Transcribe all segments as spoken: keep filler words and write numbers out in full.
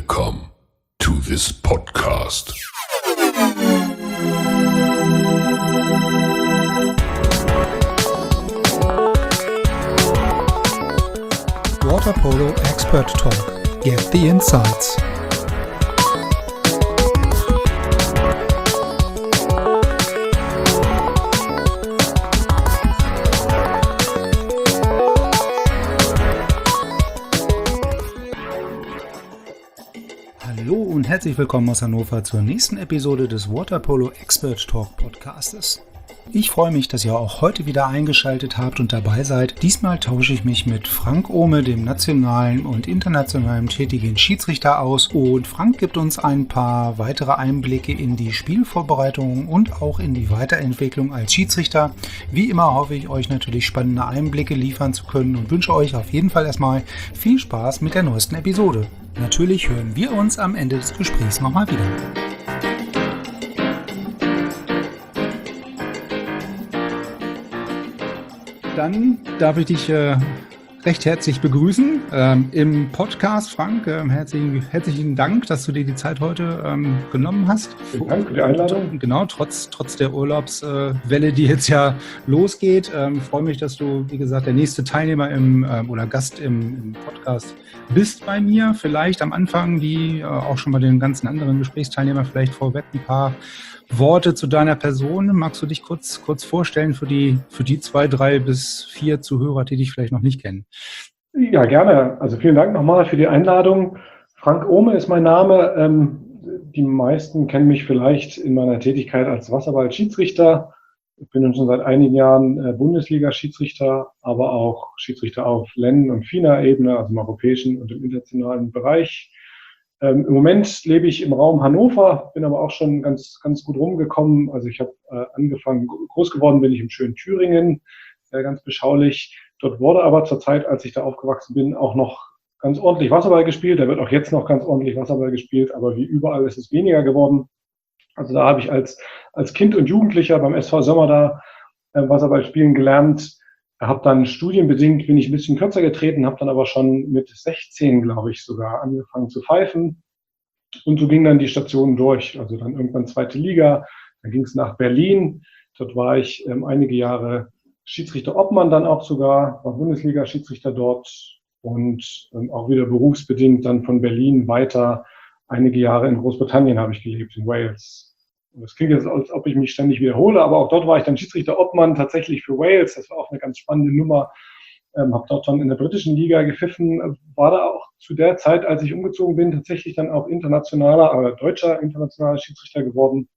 Welcome to this podcast. Water Polo Expert Talk. Get the insights. Hallo und herzlich willkommen aus Hannover zur nächsten Episode des Water Polo Expert Talk Podcastes. Ich freue mich, dass ihr auch heute wieder eingeschaltet habt und dabei seid. Diesmal tausche ich mich mit Frank Ohme, dem nationalen und internationalen tätigen Schiedsrichter, aus. Und Frank gibt uns ein paar weitere Einblicke in die Spielvorbereitung und auch in die Weiterentwicklung als Schiedsrichter. Wie immer hoffe ich, euch natürlich spannende Einblicke liefern zu können und wünsche euch auf jeden Fall erstmal viel Spaß mit der neuesten Episode. Natürlich hören wir uns am Ende des Gesprächs nochmal wieder. Dann darf ich dich äh, recht herzlich begrüßen ähm, im Podcast, Frank. Ähm, herzlichen, herzlichen Dank, dass du dir die Zeit heute ähm, genommen hast. Vielen Dank für die Einladung. Genau, trotz, trotz der Urlaubswelle, äh, die jetzt ja losgeht. Ähm, freue mich, dass du, wie gesagt, der nächste Teilnehmer im ähm, oder Gast im, im Podcast bist bei mir. Vielleicht am Anfang, wie äh, auch schon bei den ganzen anderen Gesprächsteilnehmern, vielleicht vorweg ein paar Worte zu deiner Person. Magst du dich kurz, kurz vorstellen für die, für die zwei, drei bis vier Zuhörer, die dich vielleicht noch nicht kennen? Ja, gerne. Also vielen Dank nochmal für die Einladung. Frank Ohme ist mein Name. Ähm, die meisten kennen mich vielleicht in meiner Tätigkeit als Wasserball-Schiedsrichter. Ich bin schon seit einigen Jahren äh, Bundesliga-Schiedsrichter, aber auch Schiedsrichter auf Länder- und FINA-Ebene, also im europäischen und im internationalen Bereich. Ähm, Im Moment lebe ich im Raum Hannover, bin aber auch schon ganz, ganz gut rumgekommen. Also ich habe äh, angefangen, groß geworden bin ich im schönen Thüringen, äh, ganz beschaulich. Dort wurde aber zur Zeit, als ich da aufgewachsen bin, auch noch ganz ordentlich Wasserball gespielt. Da wird auch jetzt noch ganz ordentlich Wasserball gespielt, aber wie überall ist es weniger geworden. Also da habe ich als, als Kind und Jugendlicher beim S V Sommer da äh, Wasserball spielen gelernt. Habe dann studienbedingt, bin ich ein bisschen kürzer getreten, habe dann aber schon mit sechzehn, glaube ich, sogar angefangen zu pfeifen. Und so ging dann die Station durch. Also dann irgendwann zweite Liga, dann ging es nach Berlin. Dort war ich ähm, einige Jahre Schiedsrichter Obmann dann auch sogar, war Bundesliga-Schiedsrichter dort und ähm, auch wieder berufsbedingt dann von Berlin weiter. Einige Jahre in Großbritannien habe ich gelebt, in Wales. Das klingt jetzt, als ob ich mich ständig wiederhole, aber auch dort war ich dann Schiedsrichter Obmann tatsächlich für Wales. Das war auch eine ganz spannende Nummer. Ähm, habe dort dann in der britischen Liga gepfiffen. War da auch zu der Zeit, als ich umgezogen bin, tatsächlich dann auch internationaler, aber deutscher internationaler Schiedsrichter geworden.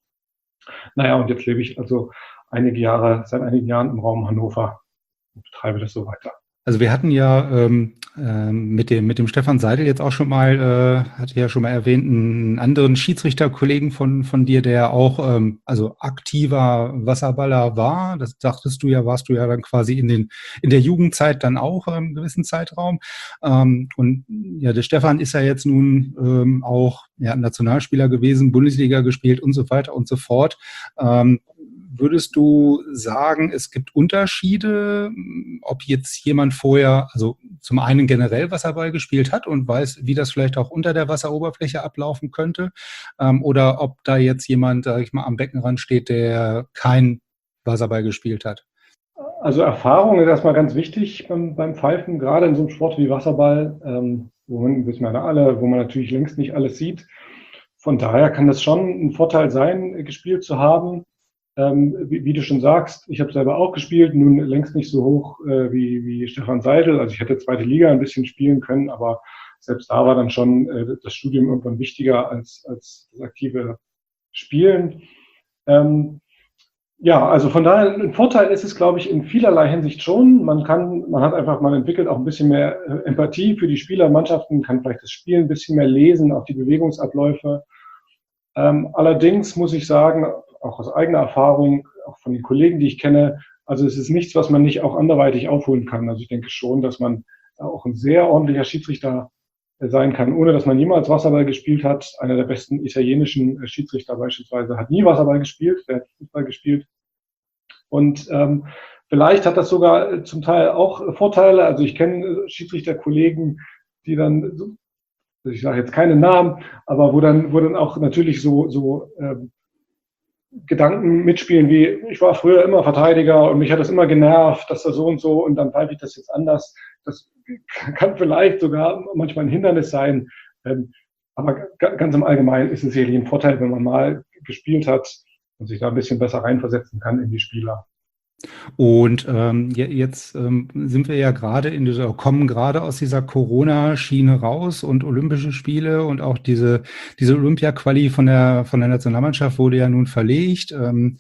Naja, und jetzt lebe ich also einige Jahre, seit einigen Jahren im Raum Hannover und betreibe das so weiter. Also wir hatten ja ähm, ähm, mit dem mit dem Stefan Seidel jetzt auch schon mal, äh, hatte ja schon mal erwähnt, einen anderen Schiedsrichterkollegen von von dir, der auch ähm, also aktiver Wasserballer war. Das dachtest du ja, warst du ja dann quasi in den in der Jugendzeit dann auch ähm, einen gewissen Zeitraum. Ähm, und ja, der Stefan ist ja jetzt nun ähm, auch ja, Nationalspieler gewesen, Bundesliga gespielt und so weiter und so fort. Ähm, Würdest du sagen, es gibt Unterschiede, ob jetzt jemand vorher, also zum einen generell Wasserball gespielt hat und weiß, wie das vielleicht auch unter der Wasseroberfläche ablaufen könnte, ähm, oder ob da jetzt jemand, sag ich mal, am Beckenrand steht, der kein Wasserball gespielt hat? Also Erfahrung ist erstmal ganz wichtig beim, beim Pfeifen, gerade in so einem Sport wie Wasserball, ähm, wo man, wissen wir ja alle, wo man natürlich längst nicht alles sieht. Von daher kann das schon ein Vorteil sein, gespielt zu haben. Ähm, wie, wie du schon sagst, ich habe selber auch gespielt, nun längst nicht so hoch äh, wie, wie Stefan Seidel. Also ich hätte zweite Liga ein bisschen spielen können, aber selbst da war dann schon äh, das Studium irgendwann wichtiger als, als das aktive Spielen. Ähm, ja, also von daher ein Vorteil ist es, glaube ich, in vielerlei Hinsicht schon. Man kann, man hat einfach, man entwickelt auch ein bisschen mehr äh, Empathie für die Spieler, Mannschaften, kann vielleicht das Spiel ein bisschen mehr lesen, auch die Bewegungsabläufe. Ähm, allerdings muss ich sagen, auch aus eigener Erfahrung, auch von den Kollegen, die ich kenne, also es ist nichts, was man nicht auch anderweitig aufholen kann. Also ich denke schon, dass man auch ein sehr ordentlicher Schiedsrichter sein kann, ohne dass man jemals Wasserball gespielt hat. Einer der besten italienischen Schiedsrichter beispielsweise hat nie Wasserball gespielt, der hat Fußball gespielt. Und ähm, vielleicht hat das sogar zum Teil auch Vorteile. Also ich kenne Schiedsrichterkollegen, die dann also ich sage jetzt keine Namen, aber wo dann, wo dann auch natürlich so, so ähm, Gedanken mitspielen wie, ich war früher immer Verteidiger und mich hat das immer genervt, dass da so und so und dann pfeife ich das jetzt anders. Das kann vielleicht sogar manchmal ein Hindernis sein. Ähm, aber ganz im Allgemeinen ist es sicherlich ein Vorteil, wenn man mal gespielt hat und sich da ein bisschen besser reinversetzen kann in die Spieler. Und ähm, jetzt ähm, sind wir ja gerade in dieser, kommen gerade aus dieser Corona-Schiene raus und Olympische Spiele und auch diese, diese Olympia-Quali von der, von der Nationalmannschaft wurde ja nun verlegt. Ähm,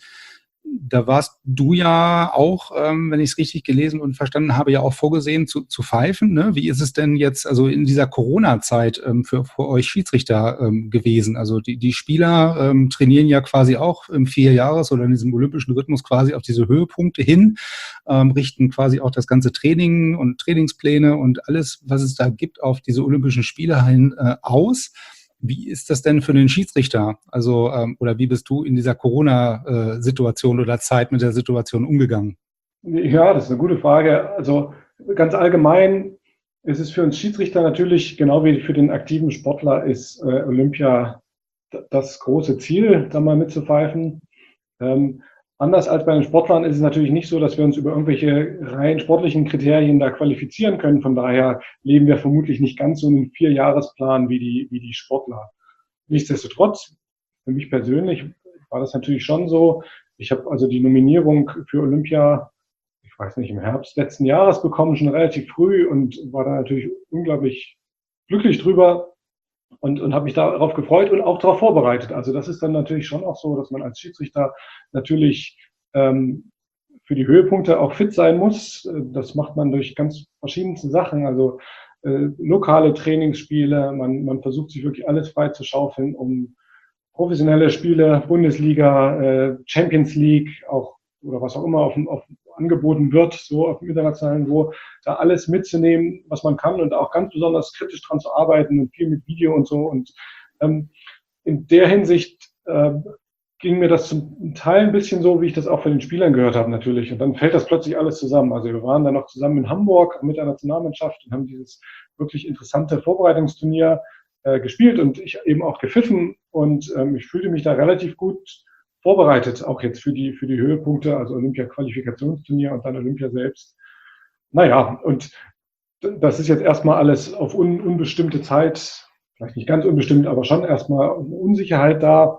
da warst du ja auch, ähm, wenn ich es richtig gelesen und verstanden habe, ja auch vorgesehen zu, zu pfeifen. Ne? Wie ist es denn jetzt, also in dieser Corona-Zeit ähm, für, für euch Schiedsrichter ähm, gewesen? Also die, die Spieler ähm, trainieren ja quasi auch im Vierjahres- oder in diesem olympischen Rhythmus quasi auf diese Höhepunkte hin, ähm, richten quasi auch das ganze Training und Trainingspläne und alles, was es da gibt, auf diese Olympischen Spiele hin äh, aus. Wie ist das denn für den Schiedsrichter? Also, ähm, oder wie bist du in dieser Corona-Situation oder Zeit mit der Situation umgegangen? Ja, das ist eine gute Frage. Also ganz allgemein ist es für uns Schiedsrichter natürlich, genau wie für den aktiven Sportler, ist äh, Olympia das große Ziel, da mal mitzupfeifen. Ähm, anders als bei den Sportlern ist es natürlich nicht so, dass wir uns über irgendwelche rein sportlichen Kriterien da qualifizieren können. Von daher leben wir vermutlich nicht ganz so einen Vierjahresplan wie die, wie die Sportler. Nichtsdestotrotz, für mich persönlich war das natürlich schon so. Ich habe also die Nominierung für Olympia, ich weiß nicht, im Herbst letzten Jahres bekommen, schon relativ früh und war da natürlich unglaublich glücklich drüber. Und, und habe mich darauf gefreut und auch darauf vorbereitet. Also das ist dann natürlich schon auch so, dass man als Schiedsrichter natürlich ähm, für die Höhepunkte auch fit sein muss. Das macht man durch ganz verschiedenste Sachen, also äh, lokale Trainingsspiele. Man, man versucht sich wirklich alles frei zu schaufeln, um professionelle Spiele, Bundesliga, äh, Champions League, auch oder was auch immer auf, auf angeboten wird, so auf dem internationalen Niveau, da alles mitzunehmen, was man kann und auch ganz besonders kritisch dran zu arbeiten und viel mit Video und so. Und ähm, in der Hinsicht äh, ging mir das zum Teil ein bisschen so, wie ich das auch von den Spielern gehört habe natürlich. Und dann fällt das plötzlich alles zusammen. Also wir waren dann noch zusammen in Hamburg mit der Nationalmannschaft und haben dieses wirklich interessante Vorbereitungsturnier äh, gespielt und ich eben auch gepfiffen. Und ähm, ich fühlte mich da relativ gut vorbereitet, auch jetzt für die, für die Höhepunkte, also Olympia-Qualifikationsturnier und dann Olympia selbst. Naja, und das ist jetzt erstmal alles auf un, unbestimmte Zeit, vielleicht nicht ganz unbestimmt, aber schon erstmal Unsicherheit da.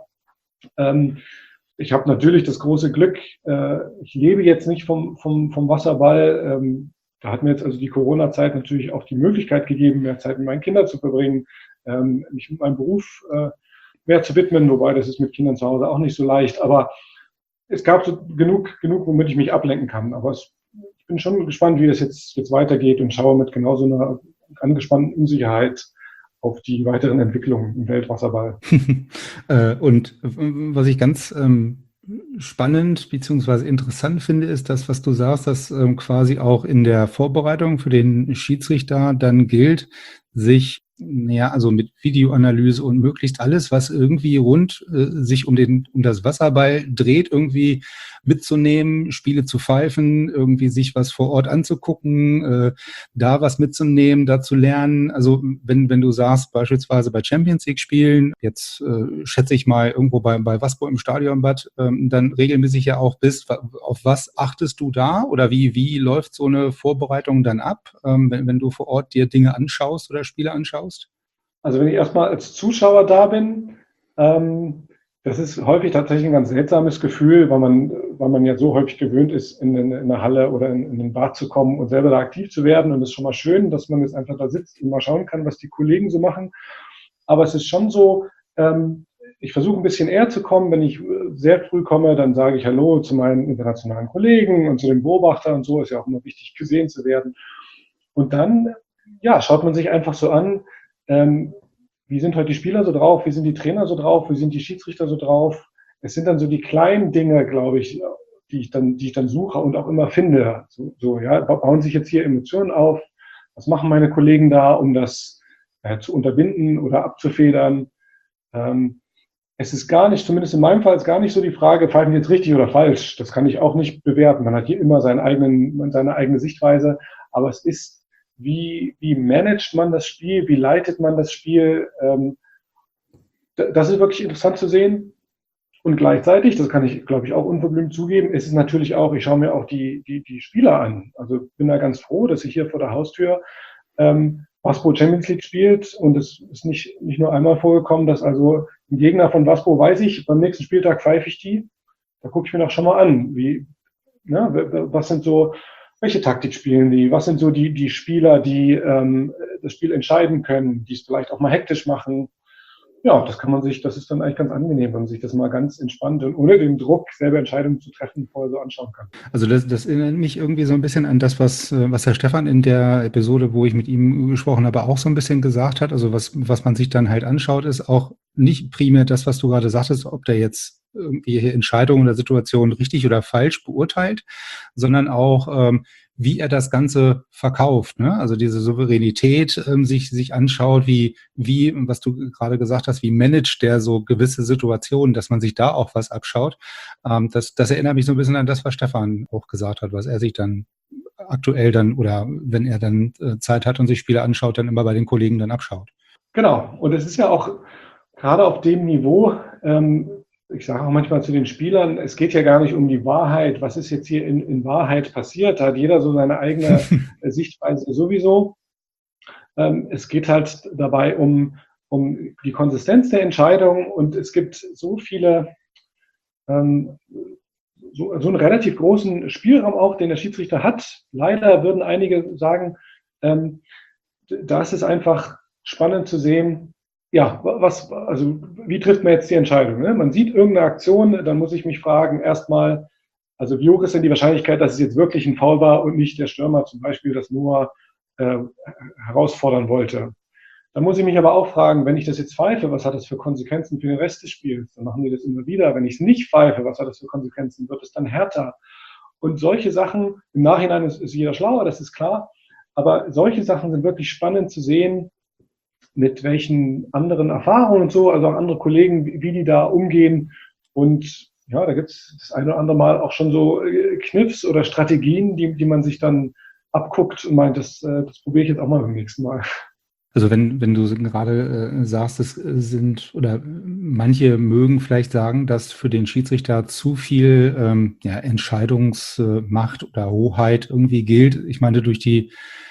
Ähm, ich habe natürlich das große Glück, äh, ich lebe jetzt nicht vom, vom, vom Wasserball. Ähm, da hat mir jetzt also die Corona-Zeit natürlich auch die Möglichkeit gegeben, mehr Zeit mit meinen Kindern zu verbringen, ähm, mich mit meinem Beruf äh, mehr zu widmen, wobei das ist mit Kindern zu Hause auch nicht so leicht, aber es gab so genug, genug, womit ich mich ablenken kann. Aber es, ich bin schon gespannt, wie das jetzt, jetzt weitergeht und schaue mit genauso einer angespannten Unsicherheit auf die weiteren Entwicklungen im Weltwasserball. Und was ich ganz ähm, spannend bzw. interessant finde, ist das, was du sagst, dass ähm, quasi auch in der Vorbereitung für den Schiedsrichter dann gilt, sich ja, also mit Videoanalyse und möglichst alles, was irgendwie rund äh, sich um den um das Wasserball dreht, irgendwie mitzunehmen, Spiele zu pfeifen, irgendwie sich was vor Ort anzugucken, äh, da was mitzunehmen, da zu lernen. Also wenn wenn du sagst, beispielsweise bei Champions League Spielen, jetzt äh, schätze ich mal irgendwo bei bei Waspo im Stadionbad, ähm, dann regelmäßig ja auch bist, auf was achtest du da oder wie wie läuft so eine Vorbereitung dann ab, ähm, wenn wenn du vor Ort dir Dinge anschaust oder Spiele anschaust? Also wenn ich erstmal als Zuschauer da bin, ähm, das ist häufig tatsächlich ein ganz seltsames Gefühl, weil man, weil man ja so häufig gewöhnt ist, in, in, in eine Halle oder in, in ein Bad zu kommen und selber da aktiv zu werden. Und es ist schon mal schön, dass man jetzt einfach da sitzt und mal schauen kann, was die Kollegen so machen. Aber es ist schon so, ähm, ich versuche ein bisschen eher zu kommen. Wenn ich sehr früh komme, dann sage ich Hallo zu meinen internationalen Kollegen und zu den Beobachtern und so. Ist ja auch immer wichtig, gesehen zu werden. Und dann, ja, schaut man sich einfach so an, ähm, wie sind heute die Spieler so drauf, wie sind die Trainer so drauf, wie sind die Schiedsrichter so drauf. Es sind dann so die kleinen Dinge, glaube ich, die ich dann, die ich dann suche und auch immer finde. So, so ja, bauen sich jetzt hier Emotionen auf. Was machen meine Kollegen da, um das äh, zu unterbinden oder abzufedern? Ähm, es ist gar nicht, zumindest in meinem Fall, ist gar nicht so die Frage, pfeifen die jetzt richtig oder falsch. Das kann ich auch nicht bewerten. Man hat hier immer seinen eigenen, seine eigene Sichtweise. Aber es ist wie, wie managt man das Spiel, wie leitet man das Spiel. Ähm, das ist wirklich interessant zu sehen. Und gleichzeitig, das kann ich, glaube ich, auch unverblümt zugeben, ist es natürlich auch, ich schaue mir auch die, die, die Spieler an. Also bin da ganz froh, dass ich hier vor der Haustür ähm, Waspo Champions League spielt. Und es ist nicht, nicht nur einmal vorgekommen, dass also ein Gegner von Waspo weiß ich, beim nächsten Spieltag pfeife ich die. Da gucke ich mir doch schon mal an, wie, ne, was sind so, welche Taktik spielen die, was sind so die, die Spieler, die ähm, das Spiel entscheiden können, die es vielleicht auch mal hektisch machen. Ja, das kann man sich, das ist dann eigentlich ganz angenehm, wenn man sich das mal ganz entspannt und ohne den Druck, selber Entscheidungen zu treffen, vorher so anschauen kann. Also das, das erinnert mich irgendwie so ein bisschen an das, was, was Herr Stefan in der Episode, wo ich mit ihm gesprochen habe, auch so ein bisschen gesagt hat. Also was, was man sich dann halt anschaut, ist auch nicht primär das, was du gerade sagtest, ob der jetzt irgendwie Entscheidungen oder Situationen richtig oder falsch beurteilt, sondern auch, ähm, wie er das Ganze verkauft, ne? Also diese Souveränität ähm, sich sich anschaut, wie wie was du gerade gesagt hast, wie managt der so gewisse Situationen, dass man sich da auch was abschaut. Ähm, das das erinnert mich so ein bisschen an das, was Stefan auch gesagt hat, was er sich dann aktuell dann oder wenn er dann äh, Zeit hat und sich Spiele anschaut, dann immer bei den Kollegen dann abschaut. Genau. Und es ist ja auch gerade auf dem Niveau. Ähm, Ich sage auch manchmal zu den Spielern, es geht ja gar nicht um die Wahrheit, was ist jetzt hier in, in Wahrheit passiert, da hat jeder so seine eigene Sichtweise sowieso. Ähm, es geht halt dabei um, um die Konsistenz der Entscheidung und es gibt so viele, ähm, so, so einen relativ großen Spielraum auch, den der Schiedsrichter hat. Leider würden einige sagen, ähm, da ist es einfach spannend zu sehen, ja, was, also wie trifft man jetzt die Entscheidung? Ne? Man sieht irgendeine Aktion, dann muss ich mich fragen, erstmal, also wie hoch ist denn die Wahrscheinlichkeit, dass es jetzt wirklich ein Foul war und nicht der Stürmer zum Beispiel das nur äh, herausfordern wollte. Dann muss ich mich aber auch fragen, wenn ich das jetzt pfeife, was hat das für Konsequenzen für den Rest des Spiels? Dann machen die das immer wieder. Wenn ich es nicht pfeife, was hat das für Konsequenzen? Wird es dann härter? Und solche Sachen, im Nachhinein ist, ist jeder schlauer, das ist klar, aber solche Sachen sind wirklich spannend zu sehen, mit welchen anderen Erfahrungen und so, also auch andere Kollegen, wie die da umgehen. Und ja, da gibt es das eine oder andere Mal auch schon so Kniffs oder Strategien, die, die man sich dann abguckt und meint, das, das probiere ich jetzt auch mal beim nächsten Mal. Also wenn, wenn du gerade äh, sagst, es sind, oder manche mögen vielleicht sagen, dass für den Schiedsrichter zu viel ähm, ja, Entscheidungsmacht oder Hoheit irgendwie gilt. Ich meine, durch die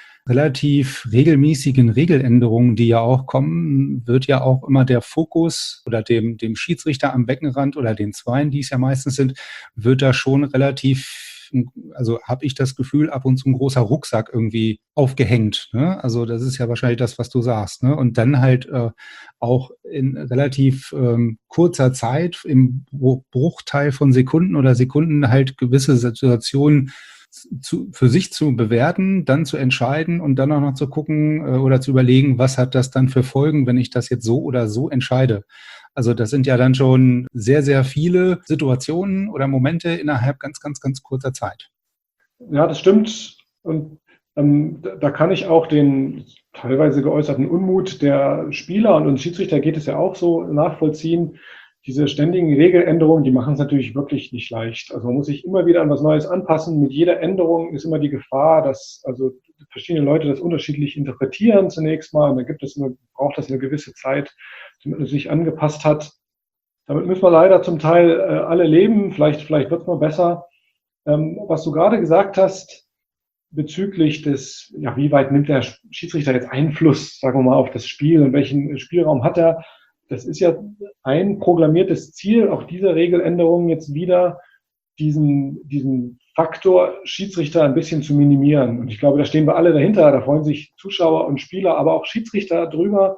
relativ regelmäßigen Regeländerungen, die ja auch kommen, wird ja auch immer der Fokus oder dem, dem Schiedsrichter am Beckenrand oder den Zweien, die es ja meistens sind, wird da schon relativ, also habe ich das Gefühl, ab und zu ein großer Rucksack irgendwie aufgehängt. Ne? Also das ist ja wahrscheinlich das, was du sagst. Ne? Und dann halt äh, auch in relativ ähm, kurzer Zeit, im Bruchteil von Sekunden oder Sekunden halt gewisse Situationen Zu, für sich zu bewerten, dann zu entscheiden und dann auch noch zu gucken äh, oder zu überlegen, was hat das dann für Folgen, wenn ich das jetzt so oder so entscheide. Also das sind ja dann schon sehr, sehr viele Situationen oder Momente innerhalb ganz, ganz, ganz kurzer Zeit. Ja, das stimmt. Und ähm, da kann ich auch den teilweise geäußerten Unmut der Spieler und uns Schiedsrichter geht es ja auch so nachvollziehen. Diese ständigen Regeländerungen, die machen es natürlich wirklich nicht leicht. Also man muss sich immer wieder an was Neues anpassen. Mit jeder Änderung ist immer die Gefahr, dass also verschiedene Leute das unterschiedlich interpretieren zunächst mal. Und dann gibt es eine, braucht das eine gewisse Zeit, damit man sich angepasst hat. Damit müssen wir leider zum Teil äh, alle leben. Vielleicht, vielleicht wird es mal besser. Ähm, was du gerade gesagt hast bezüglich des, ja, wie weit nimmt der Schiedsrichter jetzt Einfluss, sagen wir mal, auf das Spiel und welchen Spielraum hat er? Das ist ja ein programmiertes Ziel, auch dieser Regeländerung jetzt wieder, diesen, diesen Faktor Schiedsrichter ein bisschen zu minimieren. Und ich glaube, da stehen wir alle dahinter, da freuen sich Zuschauer und Spieler, aber auch Schiedsrichter drüber.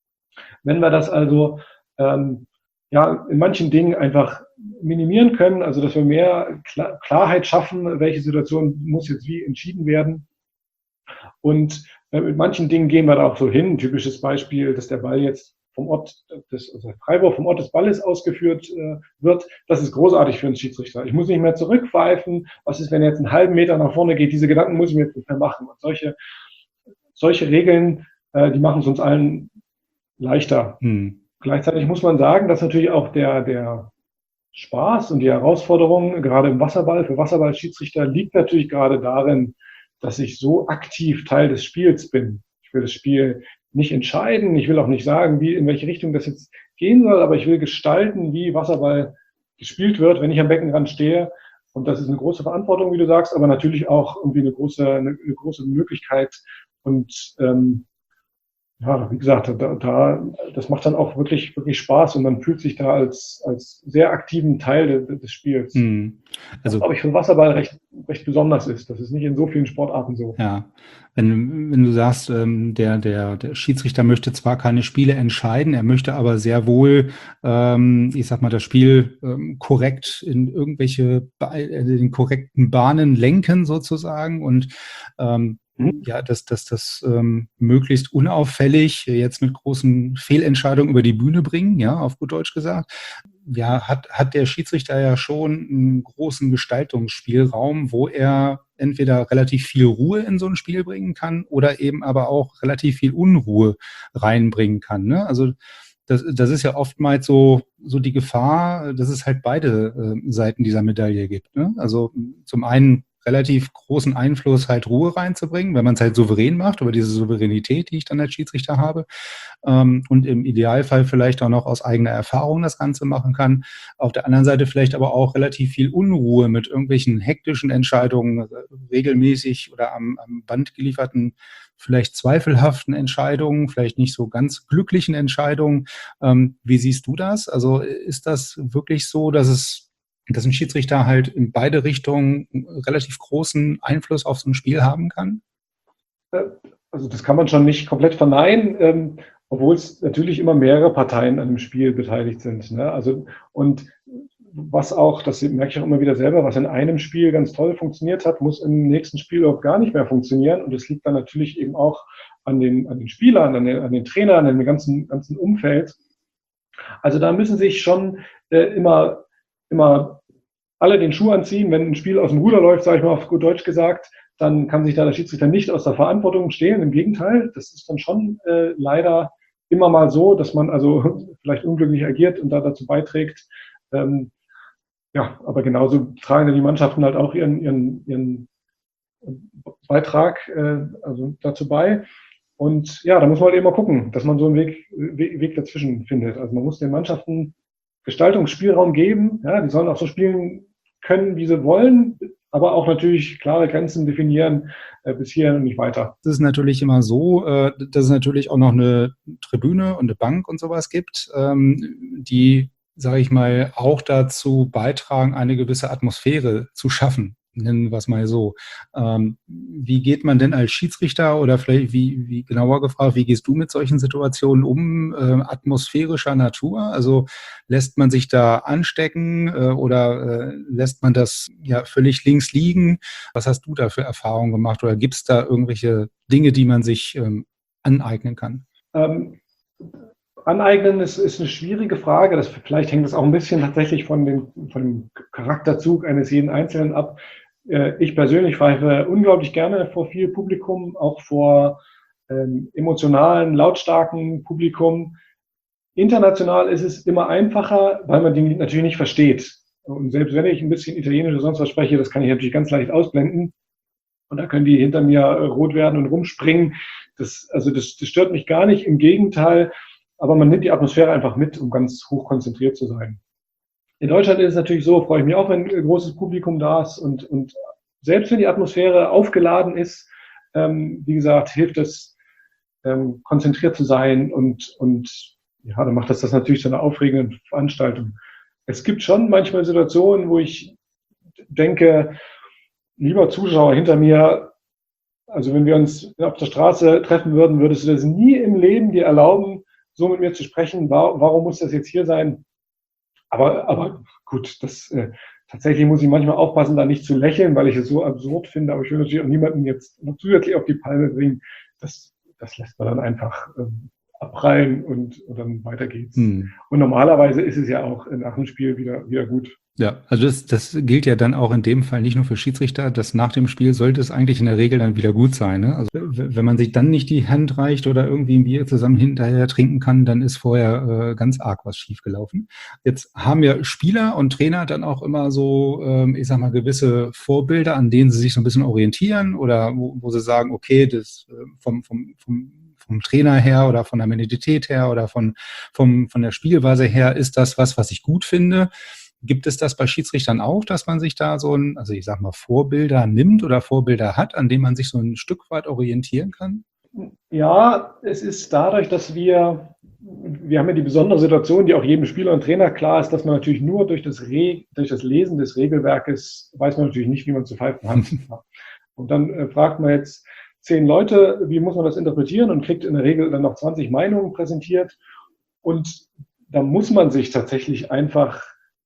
Wenn wir das also ähm, ja in manchen Dingen einfach minimieren können, also dass wir mehr Klar- Klarheit schaffen, welche Situation muss jetzt wie entschieden werden. Und äh, mit manchen Dingen gehen wir da auch so hin. Ein typisches Beispiel, dass der Ball jetzt vom Ort des, also der Freiwurf vom Ort des Balles ausgeführt äh, wird, das ist großartig für einen Schiedsrichter. Ich muss nicht mehr zurückpfeifen. Was ist, wenn er jetzt einen halben Meter nach vorne geht? Diese Gedanken muss ich mir jetzt nicht mehr machen. Und solche, solche Regeln, äh, die machen es uns allen leichter. Hm. Gleichzeitig muss man sagen, dass natürlich auch der, der Spaß und die Herausforderung, gerade im Wasserball, für Wasserballschiedsrichter, liegt natürlich gerade darin, dass ich so aktiv Teil des Spiels bin. Ich will das Spiel nicht entscheiden, ich will auch nicht sagen, wie, in welche Richtung das jetzt gehen soll, aber ich will gestalten, wie Wasserball gespielt wird, wenn ich am Beckenrand stehe. Und das ist eine große Verantwortung, wie du sagst, aber natürlich auch irgendwie eine große, eine, eine große Möglichkeit. Und ähm, ja, wie gesagt, da, da, das macht dann auch wirklich, wirklich Spaß und man fühlt sich da als, als sehr aktiven Teil de, des Spiels. Hm. Also, was, glaube ich, für Wasserball recht, recht besonders ist. Das ist nicht in so vielen Sportarten so. Ja, wenn, wenn du sagst, ähm, der, der, der Schiedsrichter möchte zwar keine Spiele entscheiden, er möchte aber sehr wohl, ähm, ich sag mal, das Spiel ähm, korrekt in irgendwelche, äh, in den korrekten Bahnen lenken sozusagen und ähm, Mhm. ja, dass dass das ähm, möglichst unauffällig jetzt mit großen Fehlentscheidungen über die Bühne bringen, ja, auf gut Deutsch gesagt. Ja, hat, hat der Schiedsrichter ja schon einen großen Gestaltungsspielraum, wo er entweder relativ viel Ruhe in so ein Spiel bringen kann oder eben aber auch relativ viel Unruhe reinbringen kann. Ne? Also das, das ist ja oftmals so, so die Gefahr, dass es halt beide äh, Seiten dieser Medaille gibt. Ne? Also zum einen relativ großen Einfluss, halt Ruhe reinzubringen, wenn man es halt souverän macht, über diese Souveränität, die ich dann als Schiedsrichter habe. Ähm, und im Idealfall vielleicht auch noch aus eigener Erfahrung das Ganze machen kann. Auf der anderen Seite vielleicht aber auch relativ viel Unruhe mit irgendwelchen hektischen Entscheidungen, regelmäßig oder am, am Band gelieferten, vielleicht zweifelhaften Entscheidungen, vielleicht nicht so ganz glücklichen Entscheidungen. Ähm, wie siehst du das? Also ist das wirklich so, dass es dass ein Schiedsrichter halt in beide Richtungen relativ großen Einfluss auf so ein Spiel haben kann? Also das kann man schon nicht komplett verneinen, ähm, obwohl es natürlich immer mehrere Parteien an dem Spiel beteiligt sind. Ne? Also und was auch, das merke ich auch immer wieder selber, was in einem Spiel ganz toll funktioniert hat, muss im nächsten Spiel überhaupt gar nicht mehr funktionieren. Und das liegt dann natürlich eben auch an den, an den Spielern, an den, an den Trainern, an dem ganzen, ganzen Umfeld. Also da müssen sich schon äh, immer, immer alle den Schuh anziehen. Wenn ein Spiel aus dem Ruder läuft, sage ich mal auf gut Deutsch gesagt, dann kann sich da der Schiedsrichter nicht aus der Verantwortung stehlen. Im Gegenteil, das ist dann schon äh, leider immer mal so, dass man also vielleicht unglücklich agiert und da dazu beiträgt. Ähm, ja, aber genauso tragen dann die Mannschaften halt auch ihren, ihren, ihren Beitrag äh, also dazu bei. Und ja, da muss man halt eben mal gucken, dass man so einen Weg, Weg, Weg dazwischen findet. Also man muss den Mannschaften Gestaltungsspielraum geben. Ja, die sollen auch so spielen können, wie sie wollen, aber auch natürlich klare Grenzen definieren, äh, bis hier und nicht weiter. Es ist natürlich immer so, äh, dass es natürlich auch noch eine Tribüne und eine Bank und sowas gibt, ähm, die, sage ich mal, auch dazu beitragen, eine gewisse Atmosphäre zu schaffen. Nennen wir es mal so. Ähm, wie geht man denn als Schiedsrichter oder vielleicht, wie, wie genauer gefragt, wie gehst du mit solchen Situationen um, äh, atmosphärischer Natur? Also lässt man sich da anstecken äh, oder äh, lässt man das ja völlig links liegen? Was hast du da für Erfahrungen gemacht oder gibt es da irgendwelche Dinge, die man sich ähm, aneignen kann? Ähm, Aneignen ist, ist eine schwierige Frage. Das, vielleicht hängt das auch ein bisschen tatsächlich von dem, von dem Charakterzug eines jeden Einzelnen ab. Ich persönlich pfeife unglaublich gerne vor viel Publikum, auch vor ähm, emotionalen, lautstarken Publikum. International ist es immer einfacher, weil man die natürlich nicht versteht. Und selbst wenn ich ein bisschen Italienisch oder sonst was spreche, das kann ich natürlich ganz leicht ausblenden. Und da können die hinter mir rot werden und rumspringen. Das, also das, das stört mich gar nicht. Im Gegenteil, aber man nimmt die Atmosphäre einfach mit, um ganz hoch konzentriert zu sein. In Deutschland ist es natürlich so, freue ich mich auch, wenn ein großes Publikum da ist und, und selbst wenn die Atmosphäre aufgeladen ist, ähm, wie gesagt, hilft es, ähm, konzentriert zu sein und, und ja, dann macht das das natürlich zu einer aufregenden Veranstaltung. Es gibt schon manchmal Situationen, wo ich denke, lieber Zuschauer hinter mir, also wenn wir uns auf der Straße treffen würden, würdest du das nie im Leben dir erlauben, so mit mir zu sprechen. Warum muss das jetzt hier sein? Aber, aber gut, das äh, tatsächlich muss ich manchmal aufpassen, da nicht zu lächeln, weil ich es so absurd finde. Aber ich will natürlich auch niemanden jetzt noch zusätzlich auf die Palme bringen. Das, das lässt man dann einfach ähm, abprallen und, und dann weiter geht's. Hm. Und normalerweise ist es ja auch nach dem Spiel wieder, wieder gut. Ja, also das, das gilt ja dann auch in dem Fall nicht nur für Schiedsrichter, dass nach dem Spiel sollte es eigentlich in der Regel dann wieder gut sein. Ne? Also w- wenn man sich dann nicht die Hand reicht oder irgendwie ein Bier zusammen hinterher trinken kann, dann ist vorher äh, ganz arg was schiefgelaufen. Jetzt haben ja Spieler und Trainer dann auch immer so, ähm, ich sag mal, gewisse Vorbilder, an denen sie sich so ein bisschen orientieren oder wo, wo sie sagen, okay, das äh, vom, vom, vom vom Trainer her oder von der Mentalität her oder von, vom, von der Spielweise her ist das was, was ich gut finde. Gibt es das bei Schiedsrichtern auch, dass man sich da so ein, also ich sag mal, Vorbilder nimmt oder Vorbilder hat, an denen man sich so ein Stück weit orientieren kann? Ja, es ist dadurch, dass wir, wir haben ja die besondere Situation, die auch jedem Spieler und Trainer klar ist, dass man natürlich nur durch das, Re, durch das Lesen des Regelwerkes weiß man natürlich nicht, wie man zu pfeifen hat. Und dann äh, fragt man jetzt zehn Leute, wie muss man das interpretieren und kriegt in der Regel dann noch zwanzig Meinungen präsentiert. Und da muss man sich tatsächlich einfach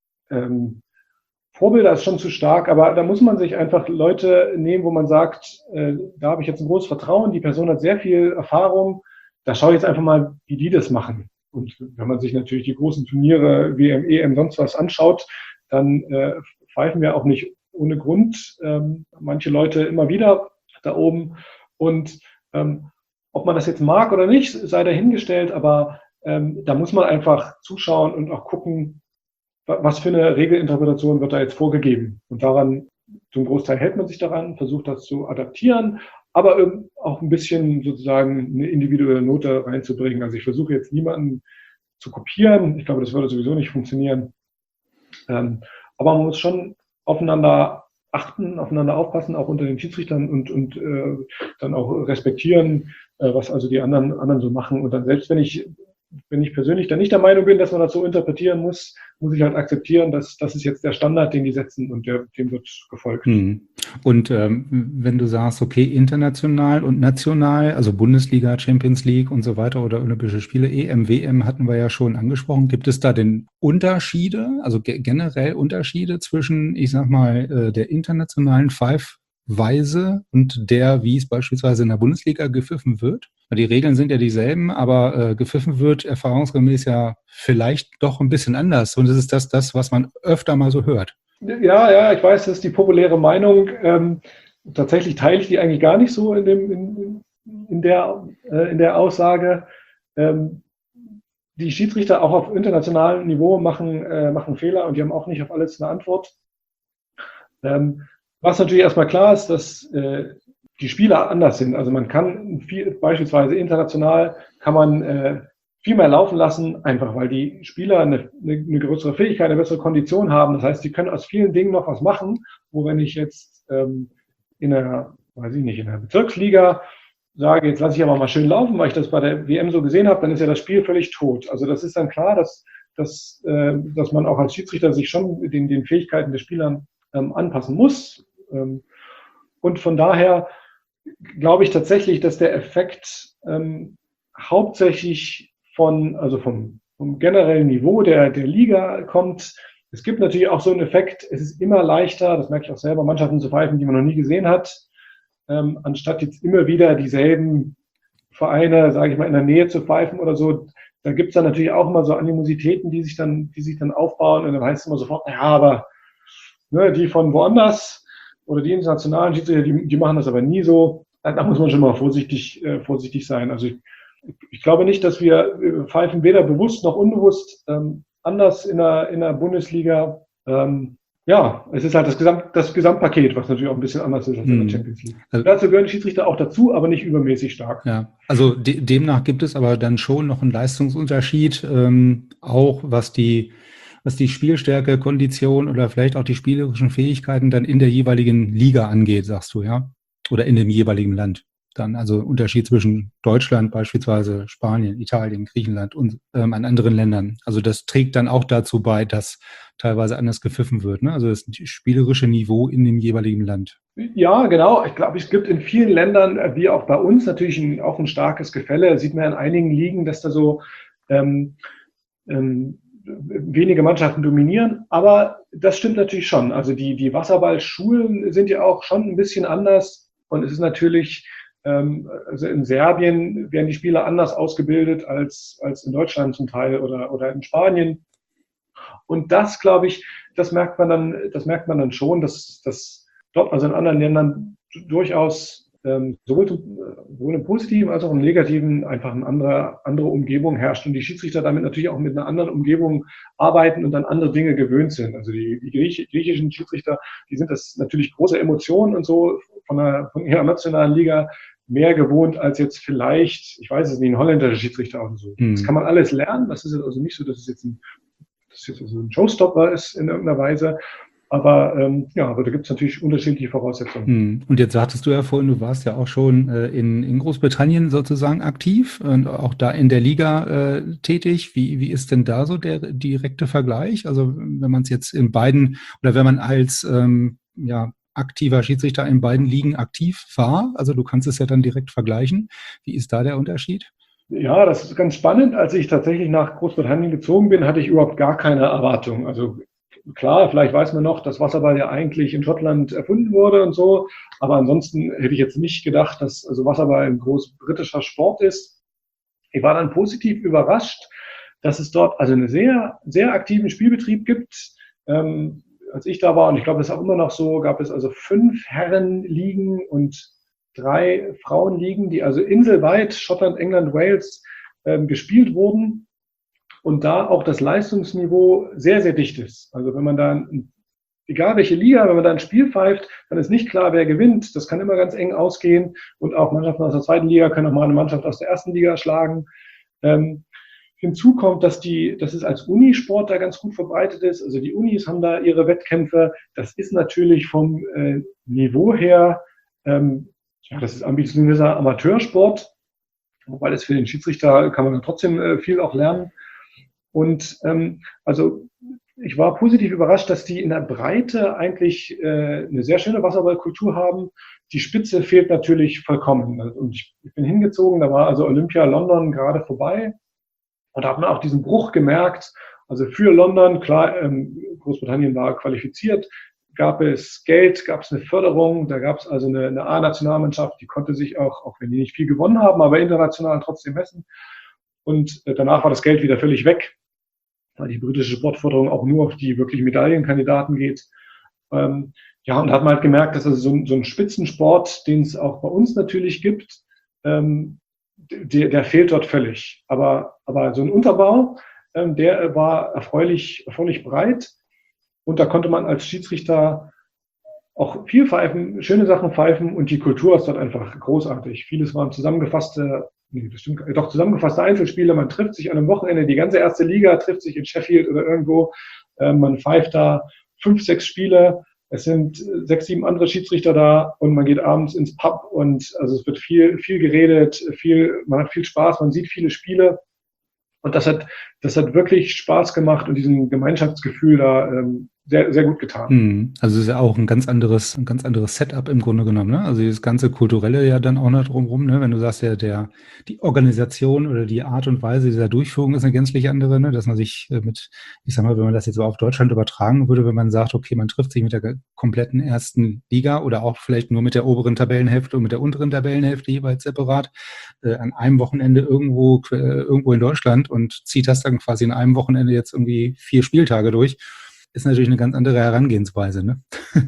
ähm, Vorbilder ist schon zu stark, aber da muss man sich einfach Leute nehmen, wo man sagt, äh, da habe ich jetzt ein großes Vertrauen, die Person hat sehr viel Erfahrung, da schaue ich jetzt einfach mal, wie die das machen. Und wenn man sich natürlich die großen Turniere, W M, E M, sonst was anschaut, dann äh, pfeifen wir auch nicht ohne Grund ähm, manche Leute immer wieder da oben. Und ähm, ob man das jetzt mag oder nicht, sei dahingestellt, aber ähm, da muss man einfach zuschauen und auch gucken, was für eine Regelinterpretation wird da jetzt vorgegeben. Und daran, zum Großteil hält man sich daran, versucht das zu adaptieren, aber auch ein bisschen sozusagen eine individuelle Note reinzubringen. Also ich versuche jetzt niemanden zu kopieren. Ich glaube, das würde sowieso nicht funktionieren. Ähm, aber man muss schon aufeinander achten, aufeinander aufpassen, auch unter den Schiedsrichtern und, und äh, dann auch respektieren, äh, was also die anderen, anderen so machen. Und dann selbst wenn ich Wenn ich persönlich dann nicht der Meinung bin, dass man das so interpretieren muss, muss ich halt akzeptieren, dass das ist jetzt der Standard, den die setzen und der, dem wird gefolgt. Hm. Und ähm, wenn du sagst, okay, international und national, also Bundesliga, Champions League und so weiter oder Olympische Spiele, E M, W M hatten wir ja schon angesprochen. Gibt es da denn Unterschiede, also ge- generell Unterschiede zwischen, ich sag mal, äh, der internationalen Five Weise und der, wie es beispielsweise in der Bundesliga gepfiffen wird? Die Regeln sind ja dieselben, aber äh, gepfiffen wird erfahrungsgemäß ja vielleicht doch ein bisschen anders. Und es ist das, das, was man öfter mal so hört. Ja, ja, ich weiß, das ist die populäre Meinung. Ähm, tatsächlich teile ich die eigentlich gar nicht so in, dem, in, in, der, äh, in der Aussage. Ähm, die Schiedsrichter auch auf internationalem Niveau machen, äh, machen Fehler und die haben auch nicht auf alles eine Antwort. Ähm, Was natürlich erstmal klar ist, dass äh, die Spieler anders sind. Also man kann viel, beispielsweise international kann man äh, viel mehr laufen lassen, einfach weil die Spieler eine, eine, eine größere Fähigkeit, eine bessere Kondition haben. Das heißt, die können aus vielen Dingen noch was machen, wo wenn ich jetzt ähm, in einer, weiß ich nicht, in einer Bezirksliga sage, jetzt lasse ich aber mal schön laufen, weil ich das bei der W M so gesehen habe, dann ist ja das Spiel völlig tot. Also das ist dann klar, dass, dass, äh, dass man auch als Schiedsrichter sich schon den, den Fähigkeiten der Spieler ähm, anpassen muss. Und von daher glaube ich tatsächlich, dass der Effekt ähm, hauptsächlich von, also vom, vom generellen Niveau der, der Liga kommt. Es gibt natürlich auch so einen Effekt, es ist immer leichter, das merke ich auch selber, Mannschaften zu pfeifen, die man noch nie gesehen hat, ähm, anstatt jetzt immer wieder dieselben Vereine, sage ich mal, in der Nähe zu pfeifen oder so. Da gibt es dann natürlich auch immer so Animositäten, die sich dann, die sich dann aufbauen und dann heißt es immer sofort, ja, aber ne, die von woanders oder die internationalen Schiedsrichter, die, die machen das aber nie so. Da muss man schon mal vorsichtig, äh, vorsichtig sein. Also ich, ich glaube nicht, dass wir äh, pfeifen weder bewusst noch unbewusst ähm, anders in der, in der Bundesliga. Ähm, ja, es ist halt das, Gesamt, das Gesamtpaket, was natürlich auch ein bisschen anders ist als in der Champions League. Also, dazu gehören die Schiedsrichter auch dazu, aber nicht übermäßig stark. Ja, also de demnach gibt es aber dann schon noch einen Leistungsunterschied, ähm, auch was die was die Spielstärke, Kondition oder vielleicht auch die spielerischen Fähigkeiten dann in der jeweiligen Liga angeht, sagst du, ja? Oder in dem jeweiligen Land. Dann also Unterschied zwischen Deutschland beispielsweise, Spanien, Italien, Griechenland und ähm, an anderen Ländern. Also das trägt dann auch dazu bei, dass teilweise anders gepfiffen wird, ne? Also das spielerische Niveau in dem jeweiligen Land. Ja, genau. Ich glaube, es gibt in vielen Ländern, wie auch bei uns, natürlich ein, auch ein starkes Gefälle. Sieht man in einigen Ligen, dass da so ähm, ähm, wenige Mannschaften dominieren, aber das stimmt natürlich schon. Also die, die Wasserballschulen sind ja auch schon ein bisschen anders und es ist natürlich Ähm, also in Serbien werden die Spieler anders ausgebildet als, als in Deutschland zum Teil oder, oder in Spanien. Und das, glaube ich, das merkt man dann, das merkt man dann schon, dass, dass dort, also in anderen Ländern durchaus ähm, sowohl, sowohl im Positiven als auch im Negativen einfach eine andere, andere Umgebung herrscht und die Schiedsrichter damit natürlich auch mit einer anderen Umgebung arbeiten und dann andere Dinge gewöhnt sind. Also die, die Griech, griechischen Schiedsrichter, die sind das natürlich große Emotionen und so von, der, von ihrer nationalen Liga mehr gewohnt als jetzt vielleicht, ich weiß es nicht, ein holländischer Schiedsrichter oder so. Mhm. Das kann man alles lernen. Das ist also nicht so, dass es jetzt ein, dass es jetzt also ein Showstopper ist in irgendeiner Weise. Aber ähm, ja, aber da gibt es natürlich unterschiedliche Voraussetzungen. Und jetzt sagtest du ja vorhin, du warst ja auch schon äh, in, in Großbritannien sozusagen aktiv und auch da in der Liga äh, tätig. Wie, wie ist denn da so der direkte Vergleich? Also wenn man es jetzt in beiden oder wenn man als ähm, ja, aktiver Schiedsrichter in beiden Ligen aktiv war, also du kannst es ja dann direkt vergleichen. Wie ist da der Unterschied? Ja, das ist ganz spannend. Als ich tatsächlich nach Großbritannien gezogen bin, hatte ich überhaupt gar keine Erwartung. Also klar, vielleicht weiß man noch, dass Wasserball ja eigentlich in Schottland erfunden wurde und so, aber ansonsten hätte ich jetzt nicht gedacht, dass also Wasserball ein großbritischer Sport ist. Ich war dann positiv überrascht, dass es dort also einen sehr, sehr aktiven Spielbetrieb gibt. Ähm, als ich da war, und ich glaube, das ist auch immer noch so, gab es also fünf Herrenligen und drei Frauenligen, die also inselweit, Schottland, England, Wales, ähm, gespielt wurden. Und da auch das Leistungsniveau sehr, sehr dicht ist. Also wenn man da, egal welche Liga, wenn man da ein Spiel pfeift, dann ist nicht klar, wer gewinnt. Das kann immer ganz eng ausgehen. Und auch Mannschaften aus der zweiten Liga können auch mal eine Mannschaft aus der ersten Liga schlagen. Ähm, hinzu kommt, dass die, dass es als Unisport da ganz gut verbreitet ist. Also die Unis haben da ihre Wettkämpfe. Das ist natürlich vom äh, Niveau her, ähm, ja, das ist ambitionierter Amateursport. Wobei das für den Schiedsrichter kann man dann trotzdem äh, viel auch lernen. Und ähm, also ich war positiv überrascht, dass die in der Breite eigentlich äh, eine sehr schöne Wasserballkultur haben. Die Spitze fehlt natürlich vollkommen. Und ich, ich bin hingezogen, da war also Olympia London gerade vorbei. Und da hat man auch diesen Bruch gemerkt. Also für London, klar, ähm, Großbritannien war qualifiziert, gab es Geld, gab es eine Förderung, da gab es also eine, eine A-Nationalmannschaft, die konnte sich auch, auch wenn die nicht viel gewonnen haben, aber international trotzdem messen. Und äh, danach war das Geld wieder völlig weg, weil die britische Sportförderung auch nur auf die wirklich Medaillenkandidaten geht. Ähm, ja, und da hat man halt gemerkt, dass also so ein, so ein Spitzensport, den es auch bei uns natürlich gibt, ähm, der, der fehlt dort völlig. Aber, aber so ein Unterbau, ähm, der war erfreulich, erfreulich breit. Und da konnte man als Schiedsrichter auch viel pfeifen, schöne Sachen pfeifen. Und die Kultur ist dort einfach großartig. Vieles waren zusammengefasste, nee, das stimmt, doch zusammengefasste Einzelspiele. Man trifft sich an einem Wochenende, die ganze erste Liga trifft sich in Sheffield oder irgendwo. Ähm, man pfeift da fünf, sechs Spiele. Es sind sechs, sieben andere Schiedsrichter da und man geht abends ins Pub und also es wird viel, viel geredet, viel, man hat viel Spaß, man sieht viele Spiele und das hat, das hat wirklich Spaß gemacht und diesen Gemeinschaftsgefühl da ähm, sehr, sehr gut getan. Also es ist ja auch ein ganz anderes, ein ganz anderes Setup im Grunde genommen, ne? Also das ganze Kulturelle ja dann auch noch drumherum, ne? Wenn du sagst, ja, der, die Organisation oder die Art und Weise dieser Durchführung ist eine gänzlich andere, ne? Dass man sich mit, ich sag mal, wenn man das jetzt so auf Deutschland übertragen würde, wenn man sagt, okay, man trifft sich mit der kompletten ersten Liga oder auch vielleicht nur mit der oberen Tabellenhälfte und mit der unteren Tabellenhälfte jeweils separat, äh, an einem Wochenende irgendwo, äh, irgendwo in Deutschland und zieht das dann quasi in einem Wochenende jetzt irgendwie vier Spieltage durch. Ist natürlich eine ganz andere Herangehensweise, ne?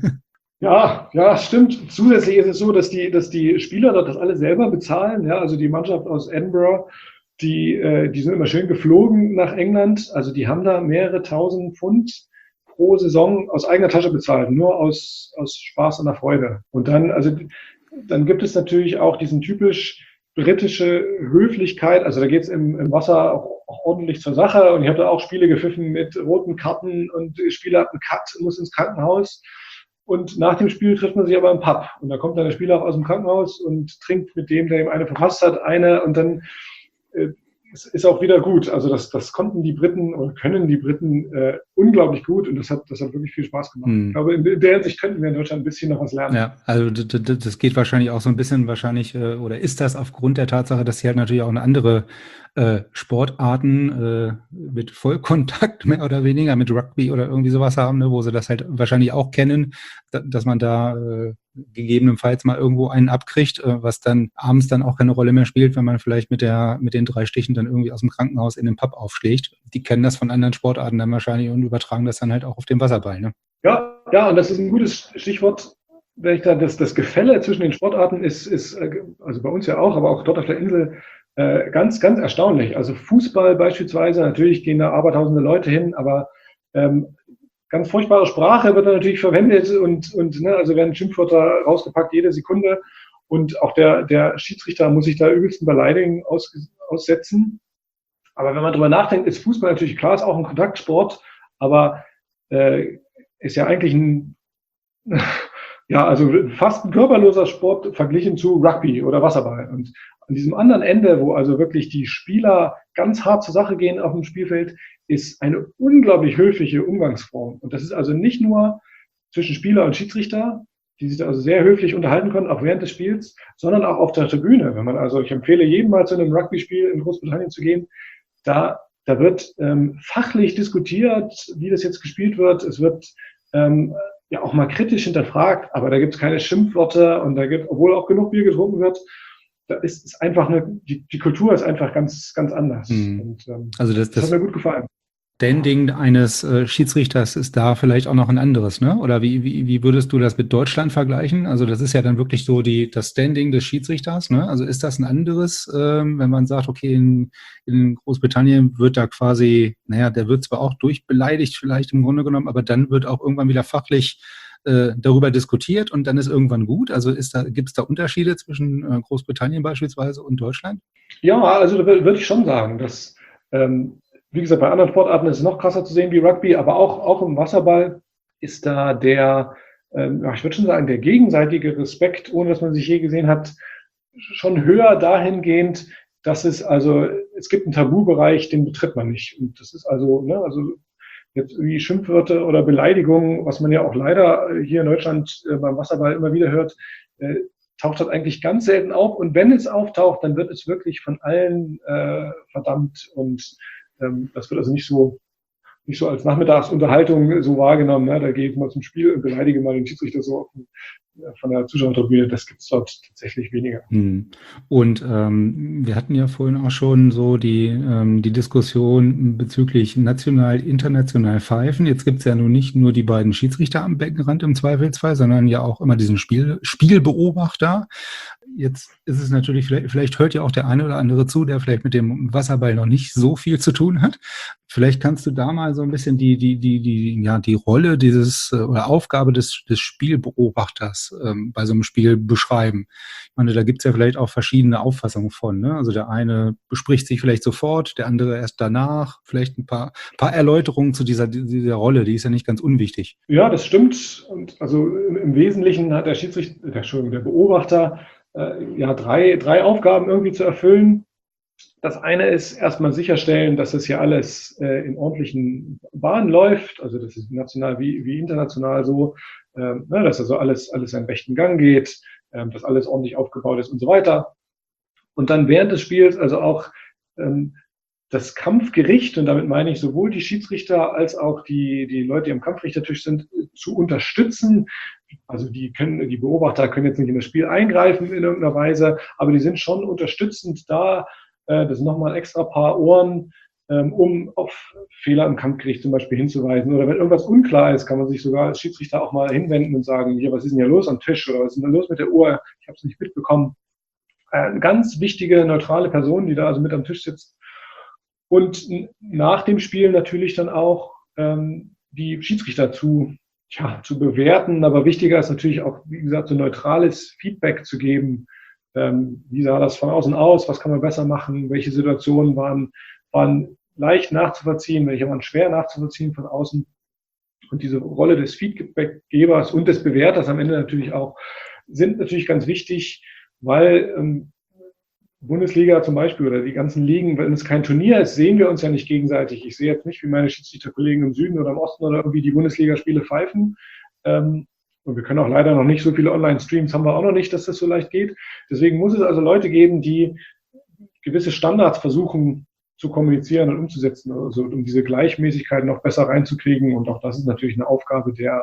Ja, ja, stimmt. Zusätzlich ist es so, dass die, dass die Spieler dort das alle selber bezahlen. Ja, also die Mannschaft aus Edinburgh, die, äh, die sind immer schön geflogen nach England. Also die haben da mehrere tausend Pfund pro Saison aus eigener Tasche bezahlt, nur aus, aus Spaß und der Freude. Und dann, also, dann gibt es natürlich auch diesen typisch britische Höflichkeit, also da geht es im, im Wasser auch, auch ordentlich zur Sache und ich habe da auch Spiele gepfiffen mit roten Karten und der Spieler hat einen Cut, muss ins Krankenhaus und nach dem Spiel trifft man sich aber im Pub und da kommt dann der Spieler auch aus dem Krankenhaus und trinkt mit dem, der ihm eine verpasst hat, eine und dann äh, es ist auch wieder gut. Also das, das konnten die Briten und können die Briten äh, unglaublich gut und das hat, das hat wirklich viel Spaß gemacht. Hm. Ich glaube, in der Hinsicht könnten wir in Deutschland ein bisschen noch was lernen. Ja, also das geht wahrscheinlich auch so ein bisschen wahrscheinlich, oder ist das aufgrund der Tatsache, dass sie halt natürlich auch eine andere äh, Sportarten äh, mit Vollkontakt mehr oder weniger, mit Rugby oder irgendwie sowas haben, ne, wo sie das halt wahrscheinlich auch kennen, da, dass man da äh, gegebenenfalls mal irgendwo einen abkriegt, äh, was dann abends dann auch keine Rolle mehr spielt, wenn man vielleicht mit der mit den drei Stichen dann irgendwie aus dem Krankenhaus in den Pub aufschlägt. Die kennen das von anderen Sportarten dann wahrscheinlich und übertragen das dann halt auch auf den Wasserball. Ne? Ja, ja, und das ist ein gutes Stichwort. Wenn ich da das, das Gefälle zwischen den Sportarten ist, ist, also bei uns ja auch, aber auch dort auf der Insel, äh, ganz, ganz erstaunlich. Also Fußball beispielsweise, natürlich gehen da abertausende Leute hin, aber ähm, ganz furchtbare Sprache wird da natürlich verwendet und, und ne, also werden Schimpfwörter rausgepackt jede Sekunde. Und auch der, der Schiedsrichter muss sich da übelsten Beleidigungen aus, aussetzen. Aber wenn man drüber nachdenkt, ist Fußball natürlich klar, ist auch ein Kontaktsport, aber äh, ist ja eigentlich ein ja, also fast ein körperloser Sport verglichen zu Rugby oder Wasserball. Und an diesem anderen Ende, wo also wirklich die Spieler ganz hart zur Sache gehen auf dem Spielfeld, ist eine unglaublich höfliche Umgangsform. Und das ist also nicht nur zwischen Spieler und Schiedsrichter, die sich also sehr höflich unterhalten können, auch während des Spiels, sondern auch auf der Tribüne. Wenn man also, ich empfehle jedem mal zu einem Rugby-Spiel in Großbritannien zu gehen, da, da wird ähm, fachlich diskutiert, wie das jetzt gespielt wird. Es wird ähm, ja auch mal kritisch hinterfragt, aber da gibt es keine Schimpfwörter und da gibt, obwohl auch genug Bier getrunken wird, da ist, ist einfach eine, die, die Kultur ist einfach ganz, ganz anders. Hm. Und, ähm, also das, das, das hat mir gut gefallen. Standing eines äh, Schiedsrichters ist da vielleicht auch noch ein anderes, ne? Oder wie, wie, wie würdest du das mit Deutschland vergleichen? Also das ist ja dann wirklich so die, das Standing des Schiedsrichters, ne? Also ist das ein anderes, ähm, wenn man sagt, okay, in, in Großbritannien wird da quasi, naja, der wird zwar auch durchbeleidigt vielleicht im Grunde genommen, aber dann wird auch irgendwann wieder fachlich äh, darüber diskutiert und dann ist irgendwann gut. Also ist da, gibt es da Unterschiede zwischen äh, Großbritannien beispielsweise und Deutschland? Ja, also da würde ich schon sagen, dass ähm, wie gesagt, bei anderen Sportarten ist es noch krasser zu sehen wie Rugby, aber auch, auch im Wasserball ist da der, ähm, ich würde schon sagen, der gegenseitige Respekt, ohne dass man sich je gesehen hat, schon höher dahingehend, dass es also, es gibt einen Tabubereich, den betritt man nicht. Und das ist also, ne, also jetzt irgendwie Schimpfwörter oder Beleidigungen, was man ja auch leider hier in Deutschland äh, beim Wasserball immer wieder hört, äh, taucht das eigentlich ganz selten auf. Und wenn es auftaucht, dann wird es wirklich von allen äh, verdammt und das wird also nicht so, nicht so als Nachmittagsunterhaltung so wahrgenommen. Ne? Da gehe ich mal zum Spiel und beleidige mal den Schiedsrichter so von der Zuschauertribüne. Das gibt es dort tatsächlich weniger. Und ähm, wir hatten ja vorhin auch schon so die, ähm, die Diskussion bezüglich national, international Pfeifen. Jetzt gibt es ja nun nicht nur die beiden Schiedsrichter am Beckenrand im Zweifelsfall, sondern ja auch immer diesen Spiel, Spielbeobachter. Jetzt ist es natürlich, vielleicht, vielleicht hört ja auch der eine oder andere zu, der vielleicht mit dem Wasserball noch nicht so viel zu tun hat. Vielleicht kannst du da mal so ein bisschen die, die, die, die, ja, die Rolle dieses oder Aufgabe des, des Spielbeobachters ähm, bei so einem Spiel beschreiben. Ich meine, da gibt es ja vielleicht auch verschiedene Auffassungen von. Ne? Also der eine bespricht sich vielleicht sofort, der andere erst danach. Vielleicht ein paar, paar Erläuterungen zu dieser, dieser Rolle, die ist ja nicht ganz unwichtig. Ja, das stimmt. Und also im, im Wesentlichen hat der Schiedsrichter, der, Entschuldigung, der Beobachter äh, ja drei, drei Aufgaben irgendwie zu erfüllen. Das eine ist erstmal sicherstellen, dass das hier alles äh, in ordentlichen Bahnen läuft, also das ist national wie, wie international so, ähm, ne, dass also alles, alles seinen rechten Gang geht, ähm, dass alles ordentlich aufgebaut ist und so weiter. Und dann während des Spiels also auch ähm, das Kampfgericht, und damit meine ich sowohl die Schiedsrichter als auch die, die Leute, die am Kampfrichtertisch sind, zu unterstützen. Also die können, die Beobachter können jetzt nicht in das Spiel eingreifen in irgendeiner Weise, aber die sind schon unterstützend da. Das sind nochmal extra paar Ohren, um auf Fehler im Kampfgericht zum Beispiel hinzuweisen. Oder wenn irgendwas unklar ist, kann man sich sogar als Schiedsrichter auch mal hinwenden und sagen, hier, was ist denn hier los am Tisch? Oder was ist denn da los mit der Uhr? Ich habe es nicht mitbekommen. Eine ganz wichtige, neutrale Person, die da also mit am Tisch sitzt. Und nach dem Spiel natürlich dann auch ähm, die Schiedsrichter zu, ja, zu bewerten. Aber wichtiger ist natürlich auch, wie gesagt, so neutrales Feedback zu geben. Ähm, wie sah das von außen aus? Was kann man besser machen? Welche Situationen waren, waren leicht nachzuvollziehen? Welche waren schwer nachzuvollziehen von außen? Und diese Rolle des Feedbackgebers und des Bewerters am Ende natürlich auch sind natürlich ganz wichtig, weil ähm, Bundesliga zum Beispiel oder die ganzen Ligen, wenn es kein Turnier ist, sehen wir uns ja nicht gegenseitig. Ich sehe jetzt nicht, wie meine Schiedsrichterkollegen im Süden oder im Osten oder irgendwie die Bundesligaspiele pfeifen. Ähm, Und wir können auch leider noch nicht so viele Online-Streams, haben wir auch noch nicht, dass das so leicht geht. Deswegen muss es also Leute geben, die gewisse Standards versuchen zu kommunizieren und umzusetzen, also um diese Gleichmäßigkeit noch besser reinzukriegen. Und auch das ist natürlich eine Aufgabe der,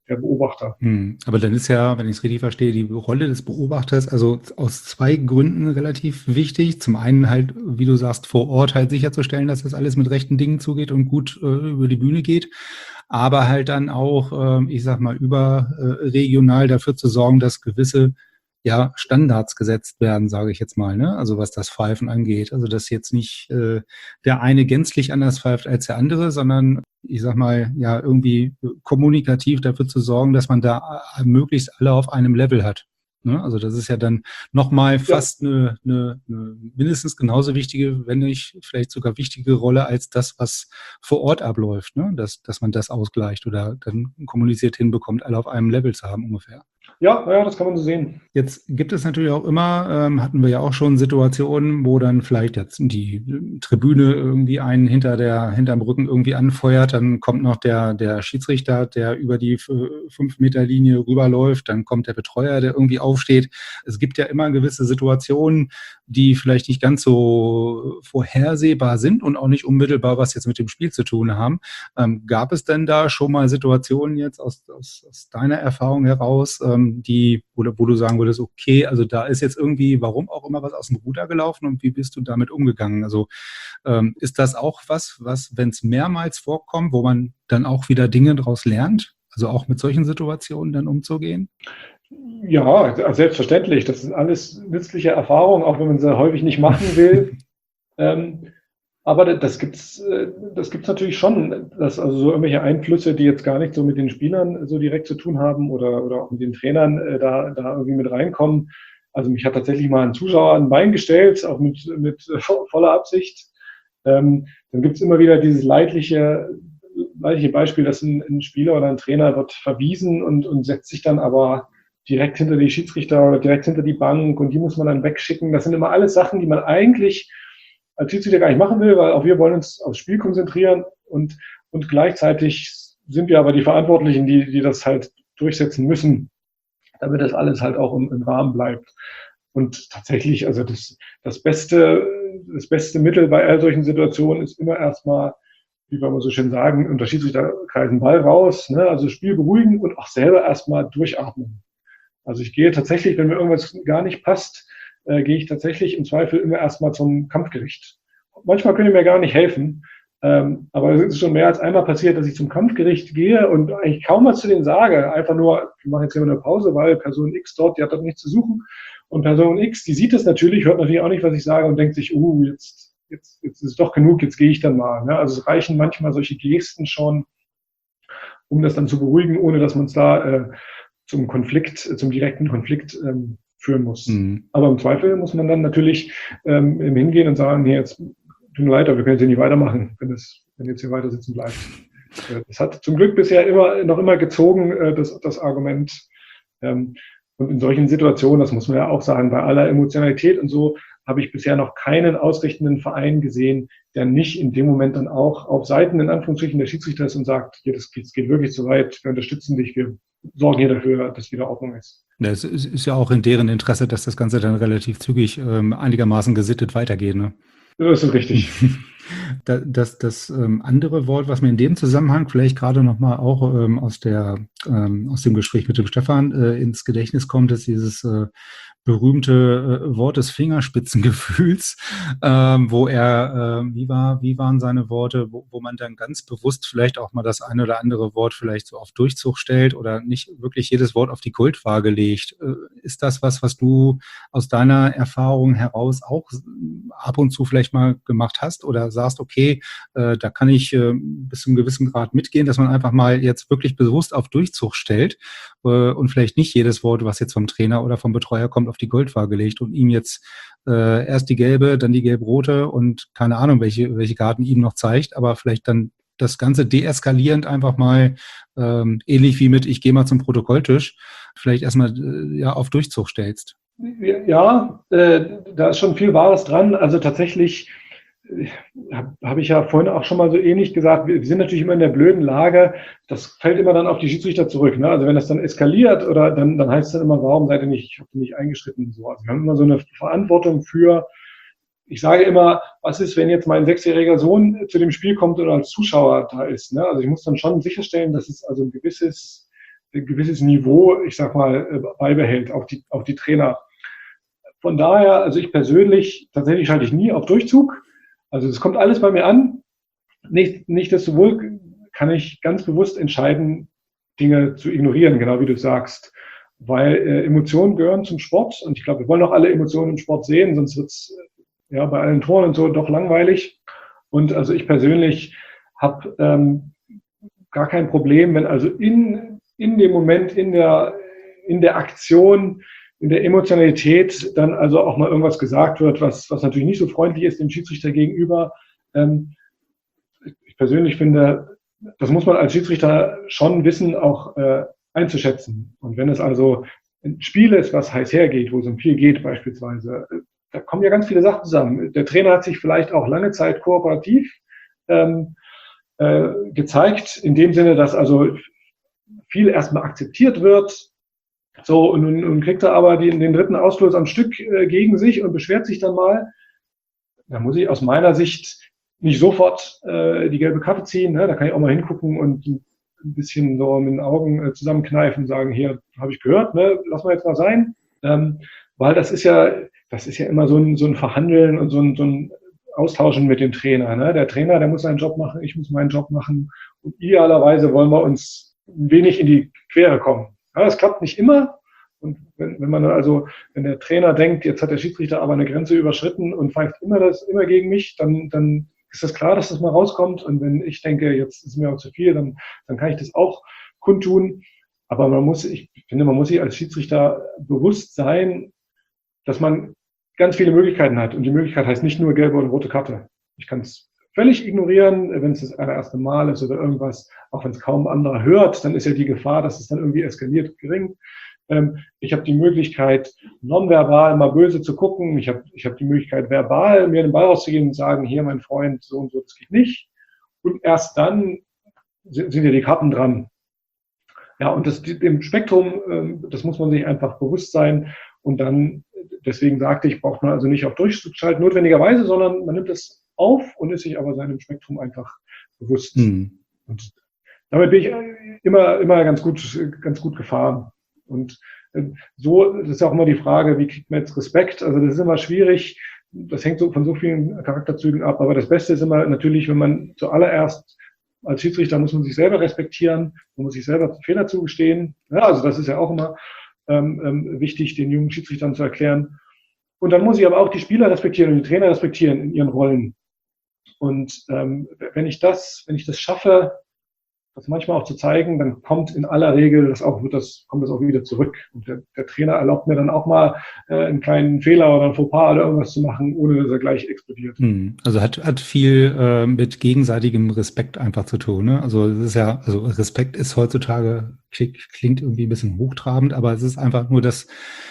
der Beobachter. Hm. Aber dann ist ja, wenn ich es richtig verstehe, die Rolle des Beobachters also aus zwei Gründen relativ wichtig. Zum einen halt, wie du sagst, vor Ort halt sicherzustellen, dass das alles mit rechten Dingen zugeht und gut äh, über die Bühne geht. Aber halt dann auch, äh, ich sag mal, überregional dafür zu sorgen, dass gewisse ja, Standards gesetzt werden, sage ich jetzt mal, ne? Also was das Pfeifen angeht. Also dass jetzt nicht äh, der eine gänzlich anders pfeift als der andere, sondern ich sag mal, ja, irgendwie kommunikativ dafür zu sorgen, dass man da möglichst alle auf einem Level hat. Ne? Also das ist ja dann nochmal fast ja. eine, eine, eine mindestens genauso wichtige, wenn nicht vielleicht sogar wichtige Rolle als das, was vor Ort abläuft, ne? dass, dass man das ausgleicht oder dann kommuniziert hinbekommt, alle auf einem Level zu haben ungefähr. Ja, ja, das kann man so sehen. Jetzt gibt es natürlich auch immer, ähm, hatten wir ja auch schon Situationen, wo dann vielleicht jetzt die Tribüne irgendwie einen hinter der, hinterm Rücken irgendwie anfeuert, dann kommt noch der, der Schiedsrichter, der über die fünf Meter Linie rüberläuft, dann kommt der Betreuer, der irgendwie aufsteht. Es gibt ja immer gewisse Situationen, die vielleicht nicht ganz so vorhersehbar sind und auch nicht unmittelbar was jetzt mit dem Spiel zu tun haben. Ähm, gab es denn da schon mal Situationen jetzt aus, aus, aus deiner Erfahrung heraus, ähm, die, wo, wo du sagen würdest, okay, also da ist jetzt irgendwie, warum auch immer, was aus dem Ruder gelaufen und wie bist du damit umgegangen? Also ähm, ist das auch was, was, wenn es mehrmals vorkommt, wo man dann auch wieder Dinge daraus lernt? Also auch mit solchen Situationen dann umzugehen? Ja, selbstverständlich. Das sind alles nützliche Erfahrungen, auch wenn man sie häufig nicht machen will. ähm, aber das gibt's, das gibt's natürlich schon, dass also so irgendwelche Einflüsse, die jetzt gar nicht so mit den Spielern so direkt zu tun haben oder, oder auch mit den Trainern äh, da, da irgendwie mit reinkommen. Also mich hat tatsächlich mal ein Zuschauer ein Bein gestellt, auch mit, mit voller Absicht. Ähm, dann gibt's immer wieder dieses leidliche, leidliche Beispiel, dass ein, ein Spieler oder ein Trainer wird verwiesen und, und setzt sich dann aber direkt hinter die Schiedsrichter oder direkt hinter die Bank und die muss man dann wegschicken. Das sind immer alles Sachen, die man eigentlich als Schiedsrichter gar nicht machen will, weil auch wir wollen uns aufs Spiel konzentrieren und, und gleichzeitig sind wir aber die Verantwortlichen, die, die das halt durchsetzen müssen, damit das alles halt auch im, im Rahmen bleibt. Und tatsächlich, also das, das beste, das beste Mittel bei all solchen Situationen ist immer erstmal, wie wir immer so schön sagen, unter Schiedsrichterkreisen Ball raus, ne? Also Spiel beruhigen und auch selber erstmal durchatmen. Also ich gehe tatsächlich, wenn mir irgendwas gar nicht passt, äh, gehe ich tatsächlich im Zweifel immer erstmal zum Kampfgericht. Manchmal können die mir gar nicht helfen, ähm, aber es ist schon mehr als einmal passiert, dass ich zum Kampfgericht gehe und eigentlich kaum was zu denen sage. Einfach nur, wir machen jetzt hier eine Pause, weil Person X dort, die hat dort nichts zu suchen. Und Person X, die sieht das natürlich, hört natürlich auch nicht, was ich sage und denkt sich, uh, jetzt, jetzt, jetzt ist es doch genug, jetzt gehe ich dann mal. Ne? Also es reichen manchmal solche Gesten schon, um das dann zu beruhigen, ohne dass man es da äh, zum Konflikt, zum direkten Konflikt ähm, führen muss. Mhm. Aber im Zweifel muss man dann natürlich ähm, hingehen und sagen, nee, jetzt tut mir leid, aber wir können jetzt hier nicht weitermachen, wenn es, wenn jetzt hier weiter sitzen bleibt. Das hat zum Glück bisher immer, noch immer gezogen, äh, das, das Argument. Ähm, und in solchen Situationen, das muss man ja auch sagen, bei aller Emotionalität und so, habe ich bisher noch keinen ausrichtenden Verein gesehen, der nicht in dem Moment dann auch auf Seiten, in Anführungsstrichen, der Schiedsrichter ist und sagt, hier, das geht, das geht wirklich zu weit, wir unterstützen dich, wir sorgen hier dafür, dass wieder Ordnung ist. Ja, es ist, ist ja auch in deren Interesse, dass das Ganze dann relativ zügig ähm, einigermaßen gesittet weitergeht, ne? Das ist richtig. Das, das, das ähm, andere Wort, was mir in dem Zusammenhang vielleicht gerade nochmal auch ähm, aus der ähm, aus dem Gespräch mit dem Stefan äh, ins Gedächtnis kommt, ist dieses äh, berühmte äh, Wort des Fingerspitzengefühls, ähm, wo er, äh, wie war, wie waren seine Worte, wo, wo man dann ganz bewusst vielleicht auch mal das eine oder andere Wort vielleicht so auf Durchzug stellt oder nicht wirklich jedes Wort auf die Goldwaage legt. Äh, ist das was, was du aus deiner Erfahrung heraus auch ab und zu vielleicht mal gemacht hast oder sagst, okay, äh, da kann ich äh, bis zu einem gewissen Grad mitgehen, dass man einfach mal jetzt wirklich bewusst auf Durchzug stellt äh, und vielleicht nicht jedes Wort, was jetzt vom Trainer oder vom Betreuer kommt, auf die Goldwaage legt und ihm jetzt äh, erst die gelbe, dann die gelb-rote und keine Ahnung, welche, welche Karten ihm noch zeigt, aber vielleicht dann das Ganze deeskalierend einfach mal, ähm, ähnlich wie mit ich gehe mal zum Protokolltisch, vielleicht erstmal äh, ja, auf Durchzug stellst. Ja, äh, da ist schon viel Wahres dran. Also tatsächlich äh, habe hab ich ja vorhin auch schon mal so ähnlich gesagt, wir, wir sind natürlich immer in der blöden Lage, das fällt immer dann auf die Schiedsrichter zurück. Ne? Also wenn das dann eskaliert oder dann, dann heißt es dann immer, warum seid ihr nicht, ich habe nicht eingeschritten. So. Also wir haben immer so eine Verantwortung für, ich sage immer, was ist, wenn jetzt mein sechsjähriger Sohn zu dem Spiel kommt oder als Zuschauer da ist. Ne? Also ich muss dann schon sicherstellen, dass es also ein gewisses ein gewisses Niveau, ich sag mal, beibehält, auch die, auch die Trainer. Von daher, also ich persönlich, tatsächlich schalte ich nie auf Durchzug. Also es kommt alles bei mir an. Nicht, nichtsdestowohl kann ich ganz bewusst entscheiden, Dinge zu ignorieren, genau wie du sagst. Weil äh, Emotionen gehören zum Sport und ich glaube, wir wollen auch alle Emotionen im Sport sehen, sonst wird es ja bei allen Toren und so doch langweilig. Und also ich persönlich habe ähm, gar kein Problem, wenn also in, in dem Moment, in der, in der Aktion, in der Emotionalität dann also auch mal irgendwas gesagt wird, was, was natürlich nicht so freundlich ist dem Schiedsrichter gegenüber. Ähm, ich persönlich finde, das muss man als Schiedsrichter schon wissen, auch äh, einzuschätzen. Und wenn es also ein Spiel ist, was heiß hergeht, wo es um viel geht beispielsweise, da kommen ja ganz viele Sachen zusammen. Der Trainer hat sich vielleicht auch lange Zeit kooperativ ähm, äh, gezeigt, in dem Sinne, dass also viel erstmal akzeptiert wird. So, und nun, nun kriegt er aber den, den dritten Ausstoß am Stück äh, gegen sich und beschwert sich dann mal. Da muss ich aus meiner Sicht nicht sofort äh, die gelbe Karte ziehen. Ne? Da kann ich auch mal hingucken und ein bisschen so mit den Augen äh, zusammenkneifen und sagen, hier, habe ich gehört, ne? Lass mal jetzt mal sein. Ähm, weil das ist ja, das ist ja immer so ein, so ein Verhandeln und so ein, so ein Austauschen mit dem Trainer. Ne? Der Trainer, der muss seinen Job machen, ich muss meinen Job machen. Und idealerweise wollen wir uns ein wenig in die Quere kommen. Ja, das klappt nicht immer. Und wenn, wenn man also, wenn der Trainer denkt, jetzt hat der Schiedsrichter aber eine Grenze überschritten und pfeift immer das, immer gegen mich, dann, dann ist das klar, dass das mal rauskommt. Und wenn ich denke, jetzt ist mir auch zu viel, dann, dann kann ich das auch kundtun. Aber man muss, ich finde, man muss sich als Schiedsrichter bewusst sein, dass man ganz viele Möglichkeiten hat. Und die Möglichkeit heißt nicht nur gelbe und rote Karte. Ich kann es völlig ignorieren, wenn es das allererste Mal ist oder irgendwas, auch wenn es kaum anderer hört, dann ist ja die Gefahr, dass es dann irgendwie eskaliert, gering. Ähm, ich habe die Möglichkeit, nonverbal mal böse zu gucken. Ich habe ich hab die Möglichkeit, verbal mir den Ball rauszugeben und sagen, hier, mein Freund, so und so, das geht nicht. Und erst dann sind, sind ja die Karten dran. Ja, und das, dem Spektrum, ähm, das muss man sich einfach bewusst sein. Und dann, deswegen sagte ich, braucht man also nicht auf Durchzug schalten notwendigerweise, sondern man nimmt es auf und ist sich aber seinem Spektrum einfach bewusst. Mhm. Und damit bin ich immer, immer ganz gut, ganz gut gefahren. Und so, das ist auch immer die Frage, wie kriegt man jetzt Respekt? Also das ist immer schwierig. Das hängt so von so vielen Charakterzügen ab. Aber das Beste ist immer natürlich, wenn man zuallererst als Schiedsrichter muss man sich selber respektieren, man muss sich selber Fehler zugestehen. Ja, also das ist ja auch immer ähm, ähm, wichtig, den jungen Schiedsrichtern zu erklären. Und dann muss ich aber auch die Spieler respektieren und die Trainer respektieren in ihren Rollen. Und ähm, wenn ich das, wenn ich das schaffe, das manchmal auch zu zeigen, dann kommt in aller Regel das auch, wird das, kommt das auch wieder zurück. Und der, der Trainer erlaubt mir dann auch mal äh, einen kleinen Fehler oder ein Fauxpas oder irgendwas zu machen, ohne dass er gleich explodiert. Also hat, hat viel äh, mit gegenseitigem Respekt einfach zu tun. Ne? Also es ist ja, also Respekt ist heutzutage, klingt, klingt irgendwie ein bisschen hochtrabend, aber es ist einfach nur das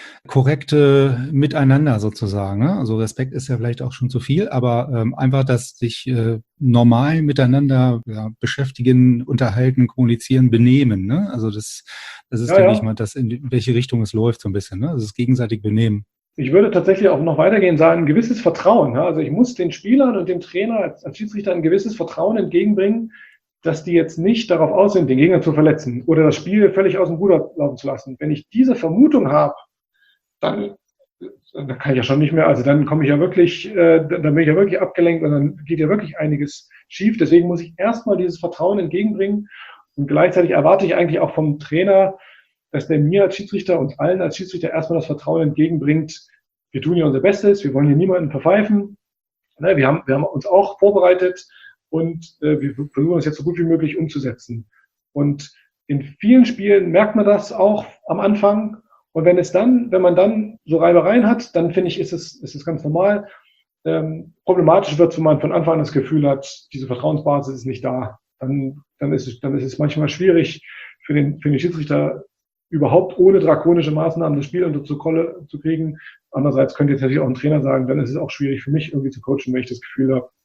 korrekte Miteinander sozusagen. Ne? Also Respekt ist ja vielleicht auch schon zu viel, aber ähm, einfach das sich äh, normal miteinander ja, beschäftigen, unterhalten, kommunizieren, benehmen. Ne? Also das, das ist, ja, denke ja. ich mal, das in welche Richtung es läuft so ein bisschen. Ne? Also das gegenseitig benehmen. Ich würde tatsächlich auch noch weitergehen sagen, ein gewisses Vertrauen. Ja? Also ich muss den Spielern und dem Trainer als, als Schiedsrichter ein gewisses Vertrauen entgegenbringen, dass die jetzt nicht darauf aus sind, den Gegner zu verletzen oder das Spiel völlig aus dem Ruder laufen zu lassen. Wenn ich diese Vermutung habe, dann, dann kann ich ja schon nicht mehr, also dann komme ich ja wirklich, äh, dann bin ich ja wirklich abgelenkt und dann geht ja wirklich einiges schief. Deswegen muss ich erstmal dieses Vertrauen entgegenbringen und gleichzeitig erwarte ich eigentlich auch vom Trainer, dass der mir als Schiedsrichter und allen als Schiedsrichter erstmal das Vertrauen entgegenbringt. Wir tun hier unser Bestes, wir wollen hier niemanden verpfeifen. Ne, wir haben, wir haben uns auch vorbereitet und äh, wir versuchen es jetzt so gut wie möglich umzusetzen. Und in vielen Spielen merkt man das auch am Anfang. Und wenn es dann, wenn man dann so Reibereien hat, dann finde ich, ist es, ist es ganz normal. Ähm, problematisch wird es, wenn man von Anfang an das Gefühl hat, diese Vertrauensbasis ist nicht da. Dann, dann ist es, dann ist es manchmal schwierig für den, für den Schiedsrichter überhaupt ohne drakonische Maßnahmen das Spiel unter Kontrolle zu kriegen. Andererseits könnte jetzt natürlich auch ein Trainer sagen, dann ist es auch schwierig für mich irgendwie zu coachen, wenn ich das Gefühl habe,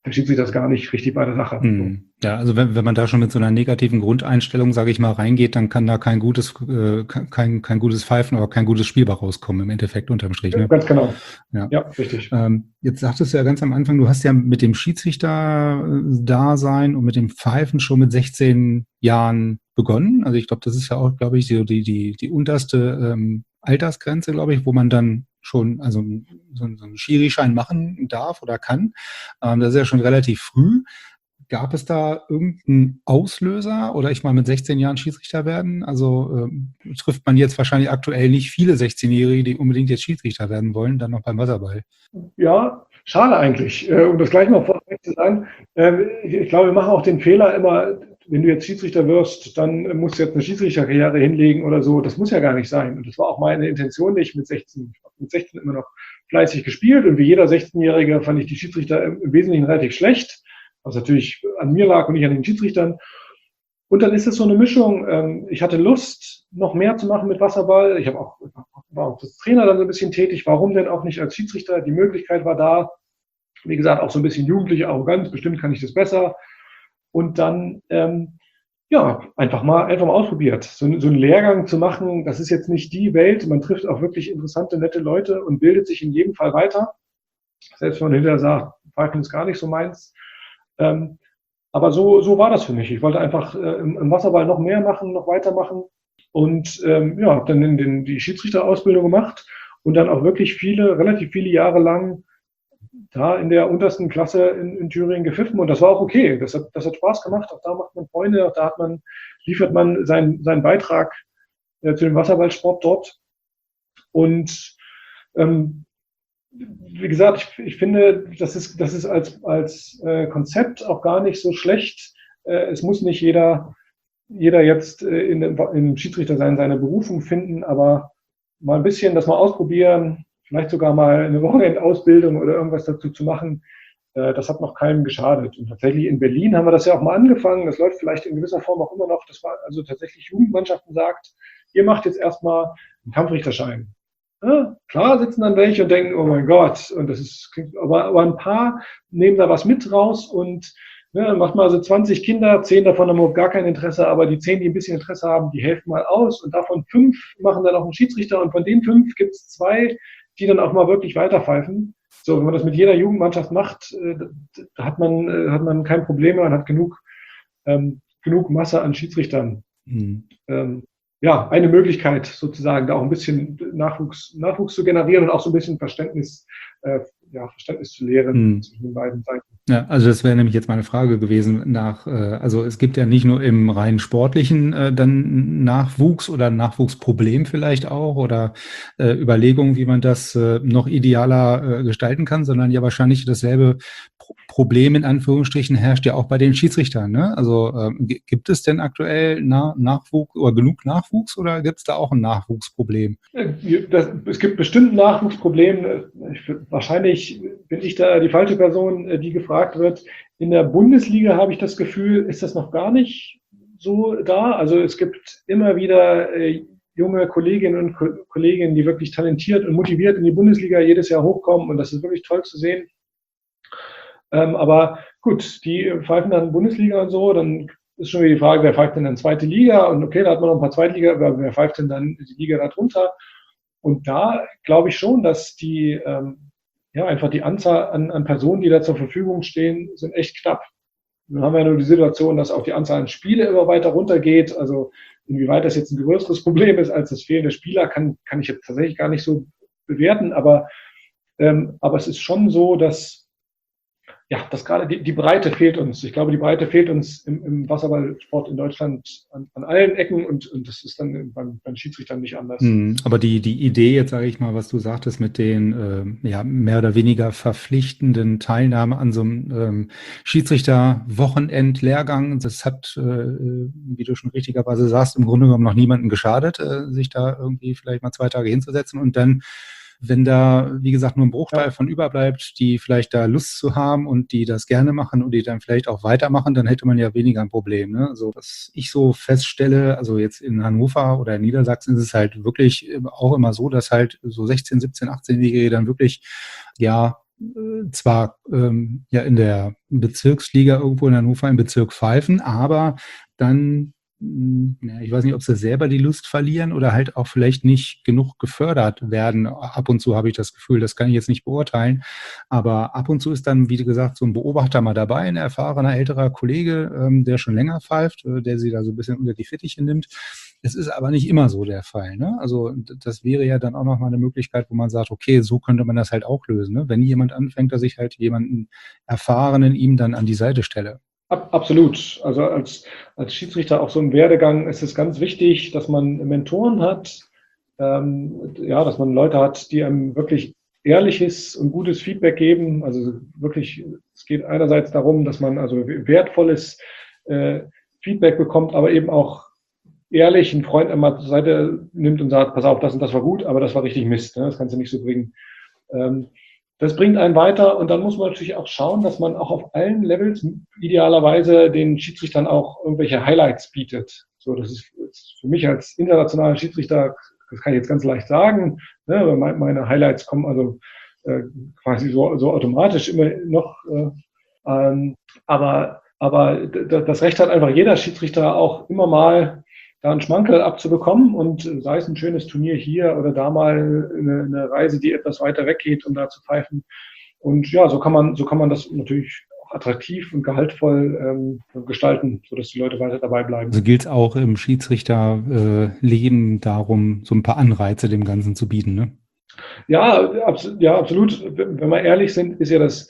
der Schiedsrichter ist gar nicht richtig bei der Sache. Hm. Ja, also wenn, wenn man da schon mit so einer negativen Grundeinstellung, sage ich mal, reingeht, dann kann da kein gutes, äh, kein, kein gutes Pfeifen oder kein gutes Spiel bei rauskommen, im Endeffekt unterm Strich. Ne? Ganz genau. Ja, ja richtig. Ähm, jetzt sagtest du ja ganz am Anfang, du hast ja mit dem Schiedsrichter-Dasein und mit dem Pfeifen schon mit sechzehn Jahren begonnen. Also ich glaube, das ist ja auch, glaube ich, die, die, die, die unterste ähm, Altersgrenze, glaube ich, wo man dann schon also so, so einen Schiri-Schein machen darf oder kann. Ähm, das ist ja schon relativ früh. Gab es da irgendeinen Auslöser oder ich mal mit sechzehn Jahren Schiedsrichter werden? Also ähm, trifft man jetzt wahrscheinlich aktuell nicht viele sechzehnjährige, die unbedingt jetzt Schiedsrichter werden wollen, dann noch beim Wasserball. Ja, schade eigentlich, äh, um das gleich mal vorweg zu sagen. Ähm, ich, ich glaube, wir machen auch den Fehler immer, wenn du jetzt Schiedsrichter wirst, dann musst du jetzt eine Schiedsrichterkarriere hinlegen oder so. Das muss ja gar nicht sein. Und das war auch meine Intention nicht mit sechzehn. Ich habe mit sechzehn immer noch fleißig gespielt und wie jeder sechzehnjährige fand ich die Schiedsrichter im, im Wesentlichen relativ schlecht, was natürlich an mir lag und nicht an den Schiedsrichtern. Und dann ist es so eine Mischung. Ähm, ich hatte Lust, noch mehr zu machen mit Wasserball. Ich habe auch, war auch als Trainer dann so ein bisschen tätig. Warum denn auch nicht als Schiedsrichter? Die Möglichkeit war da. Wie gesagt, auch so ein bisschen jugendliche Arroganz. Bestimmt kann ich das besser. Und dann, ähm, ja, einfach mal, einfach mal ausprobiert. So, so einen Lehrgang zu machen, das ist jetzt nicht die Welt. Man trifft auch wirklich interessante, nette Leute und bildet sich in jedem Fall weiter. Selbst wenn man hinterher sagt, Pfeifen ist gar nicht so meins. Ähm, aber so, so war das für mich. Ich wollte einfach äh, im, im Wasserball noch mehr machen, noch weitermachen und ähm, ja, habe dann in den, die Schiedsrichterausbildung gemacht und dann auch wirklich viele, relativ viele Jahre lang da in der untersten Klasse in, in Thüringen gepfiffen und das war auch okay. Das hat, das hat Spaß gemacht. Auch da macht man Freunde, auch da hat man, liefert man seinen, seinen Beitrag äh, zu dem Wasserballsport dort. Und ähm, wie gesagt, ich, ich finde, das ist, das ist als, als äh, Konzept auch gar nicht so schlecht. Äh, es muss nicht jeder, jeder jetzt äh, in dem, im Schiedsrichtersein seine Berufung finden, aber mal ein bisschen das mal ausprobieren, vielleicht sogar mal eine Wochenendausbildung oder irgendwas dazu zu machen, äh, das hat noch keinem geschadet. Und tatsächlich in Berlin haben wir das ja auch mal angefangen. Das läuft vielleicht in gewisser Form auch immer noch. Das war also tatsächlich Jugendmannschaften sagt, ihr macht jetzt erstmal einen Kampfrichterschein. Ja, klar sitzen dann welche und denken, oh mein Gott, und das ist, aber, aber ein paar nehmen da was mit raus und ne, macht mal so zwanzig Kinder, zehn davon haben überhaupt gar kein Interesse, aber die zehn, die ein bisschen Interesse haben, die helfen mal aus und davon fünf machen dann auch einen Schiedsrichter und von den fünf gibt es zwei, die dann auch mal wirklich weiterpfeifen. So, wenn man das mit jeder Jugendmannschaft macht, äh, da hat man, äh, hat man kein Problem mehr und hat genug, ähm, genug Masse an Schiedsrichtern. Mhm. Ähm, ja, eine Möglichkeit sozusagen, da auch ein bisschen Nachwuchs, Nachwuchs zu generieren und auch so ein bisschen Verständnis, äh, ja, Verständnis zu lehren hm. zwischen den beiden Seiten. Ja, also das wäre nämlich jetzt meine Frage gewesen nach, äh, also es gibt ja nicht nur im rein sportlichen äh, dann Nachwuchs oder Nachwuchsproblem vielleicht auch oder äh, Überlegungen, wie man das äh, noch idealer äh, gestalten kann, sondern ja wahrscheinlich dasselbe Pro- Problem in Anführungsstrichen herrscht ja auch bei den Schiedsrichtern. Ne? Also ähm, g- gibt es denn aktuell Na- Nachwuchs oder genug Nachwuchs oder gibt es da auch ein Nachwuchsproblem? Das, es gibt bestimmt ein Nachwuchsproblem. Ich, wahrscheinlich bin ich da die falsche Person, die gefragt wird. In der Bundesliga habe ich das Gefühl, ist das noch gar nicht so da. Also es gibt immer wieder äh, junge Kolleginnen und Ko- Kollegen, die wirklich talentiert und motiviert in die Bundesliga jedes Jahr hochkommen und das ist wirklich toll zu sehen. Ähm, aber gut, die pfeifen dann Bundesliga und so, dann ist schon wieder die Frage, wer pfeift denn dann zweite Liga? Und okay, da hat man noch ein paar Zweitliga, aber wer pfeift denn dann die Liga darunter? Und da glaube ich schon, dass die, ähm, ja, einfach die Anzahl an, an Personen, die da zur Verfügung stehen, sind echt knapp. Dann haben wir ja nur die Situation, dass auch die Anzahl an Spiele immer weiter runtergeht. Also inwieweit das jetzt ein größeres Problem ist als das fehlende Spieler, kann, kann ich jetzt tatsächlich gar nicht so bewerten. Aber, ähm, aber es ist schon so, dass ja, das gerade die, die Breite fehlt uns. Ich glaube, die Breite fehlt uns im, im Wasserballsport in Deutschland an, an allen Ecken und, und das ist dann beim, beim Schiedsrichtern nicht anders. Hm, aber die, die Idee, jetzt sage ich mal, was du sagtest mit den äh, ja, mehr oder weniger verpflichtenden Teilnahme an so einem ähm, Schiedsrichter-Wochenend-Lehrgang, das hat, äh, wie du schon richtigerweise sagst, im Grunde genommen noch niemandem geschadet, äh, sich da irgendwie vielleicht mal zwei Tage hinzusetzen und dann wenn da, wie gesagt, nur ein Bruchteil ja. von überbleibt, die vielleicht da Lust zu haben und die das gerne machen und die dann vielleicht auch weitermachen, dann hätte man ja weniger ein Problem. Ne? Also was ich so feststelle, also jetzt in Hannover oder in Niedersachsen ist es halt wirklich auch immer so, dass halt so sechzehn, siebzehn, achtzehnjährige dann wirklich, ja, äh, zwar ähm, ja in der Bezirksliga irgendwo in Hannover im Bezirk pfeifen, aber dann, mh, ja, ich weiß nicht, ob sie selber die Lust verlieren oder halt auch vielleicht nicht genug gefördert werden. Ab und zu habe ich das Gefühl, das kann ich jetzt nicht beurteilen, aber ab und zu ist dann, wie gesagt, so ein Beobachter mal dabei, ein erfahrener älterer Kollege, ähm, der schon länger pfeift, äh, der sie da so ein bisschen unter die Fittiche nimmt. Es ist aber nicht immer so der Fall, ne? Also d- das wäre ja dann auch nochmal eine Möglichkeit, wo man sagt, okay, so könnte man das halt auch lösen, ne? Wenn jemand anfängt, dass ich halt jemanden Erfahrenen ihm dann an die Seite stelle. Ab, absolut. Also als, als Schiedsrichter auch so im Werdegang ist es ganz wichtig, dass man Mentoren hat, ähm, ja, dass man Leute hat, die einem wirklich ehrliches und gutes Feedback geben. Also wirklich, es geht einerseits darum, dass man also wertvolles äh, Feedback bekommt, aber eben auch ehrlich einen Freund einmal zur Seite nimmt und sagt, pass auf, das und das war gut, aber das war richtig Mist. Ne? Das kannst du nicht so bringen. Ähm, das bringt einen weiter und dann muss man natürlich auch schauen, dass man auch auf allen Levels idealerweise den Schiedsrichtern auch irgendwelche Highlights bietet. So, das ist, ist für mich als internationaler Schiedsrichter, das kann ich jetzt ganz leicht sagen, ne, meine Highlights kommen also äh, quasi so, so automatisch immer noch. Äh, ähm, aber aber das Recht hat einfach jeder Schiedsrichter auch immer mal da einen Schmankerl abzubekommen und sei es ein schönes Turnier hier oder da mal eine, eine Reise, die etwas weiter weggeht, um da zu pfeifen. Und ja, so kann man, so kann man das natürlich auch attraktiv und gehaltvoll ähm, gestalten, sodass die Leute weiter dabei bleiben. Also gilt es auch im Schiedsrichterleben darum, so ein paar Anreize dem Ganzen zu bieten, ne? Ja, abs- ja, absolut. Wenn wir ehrlich sind, ist ja das,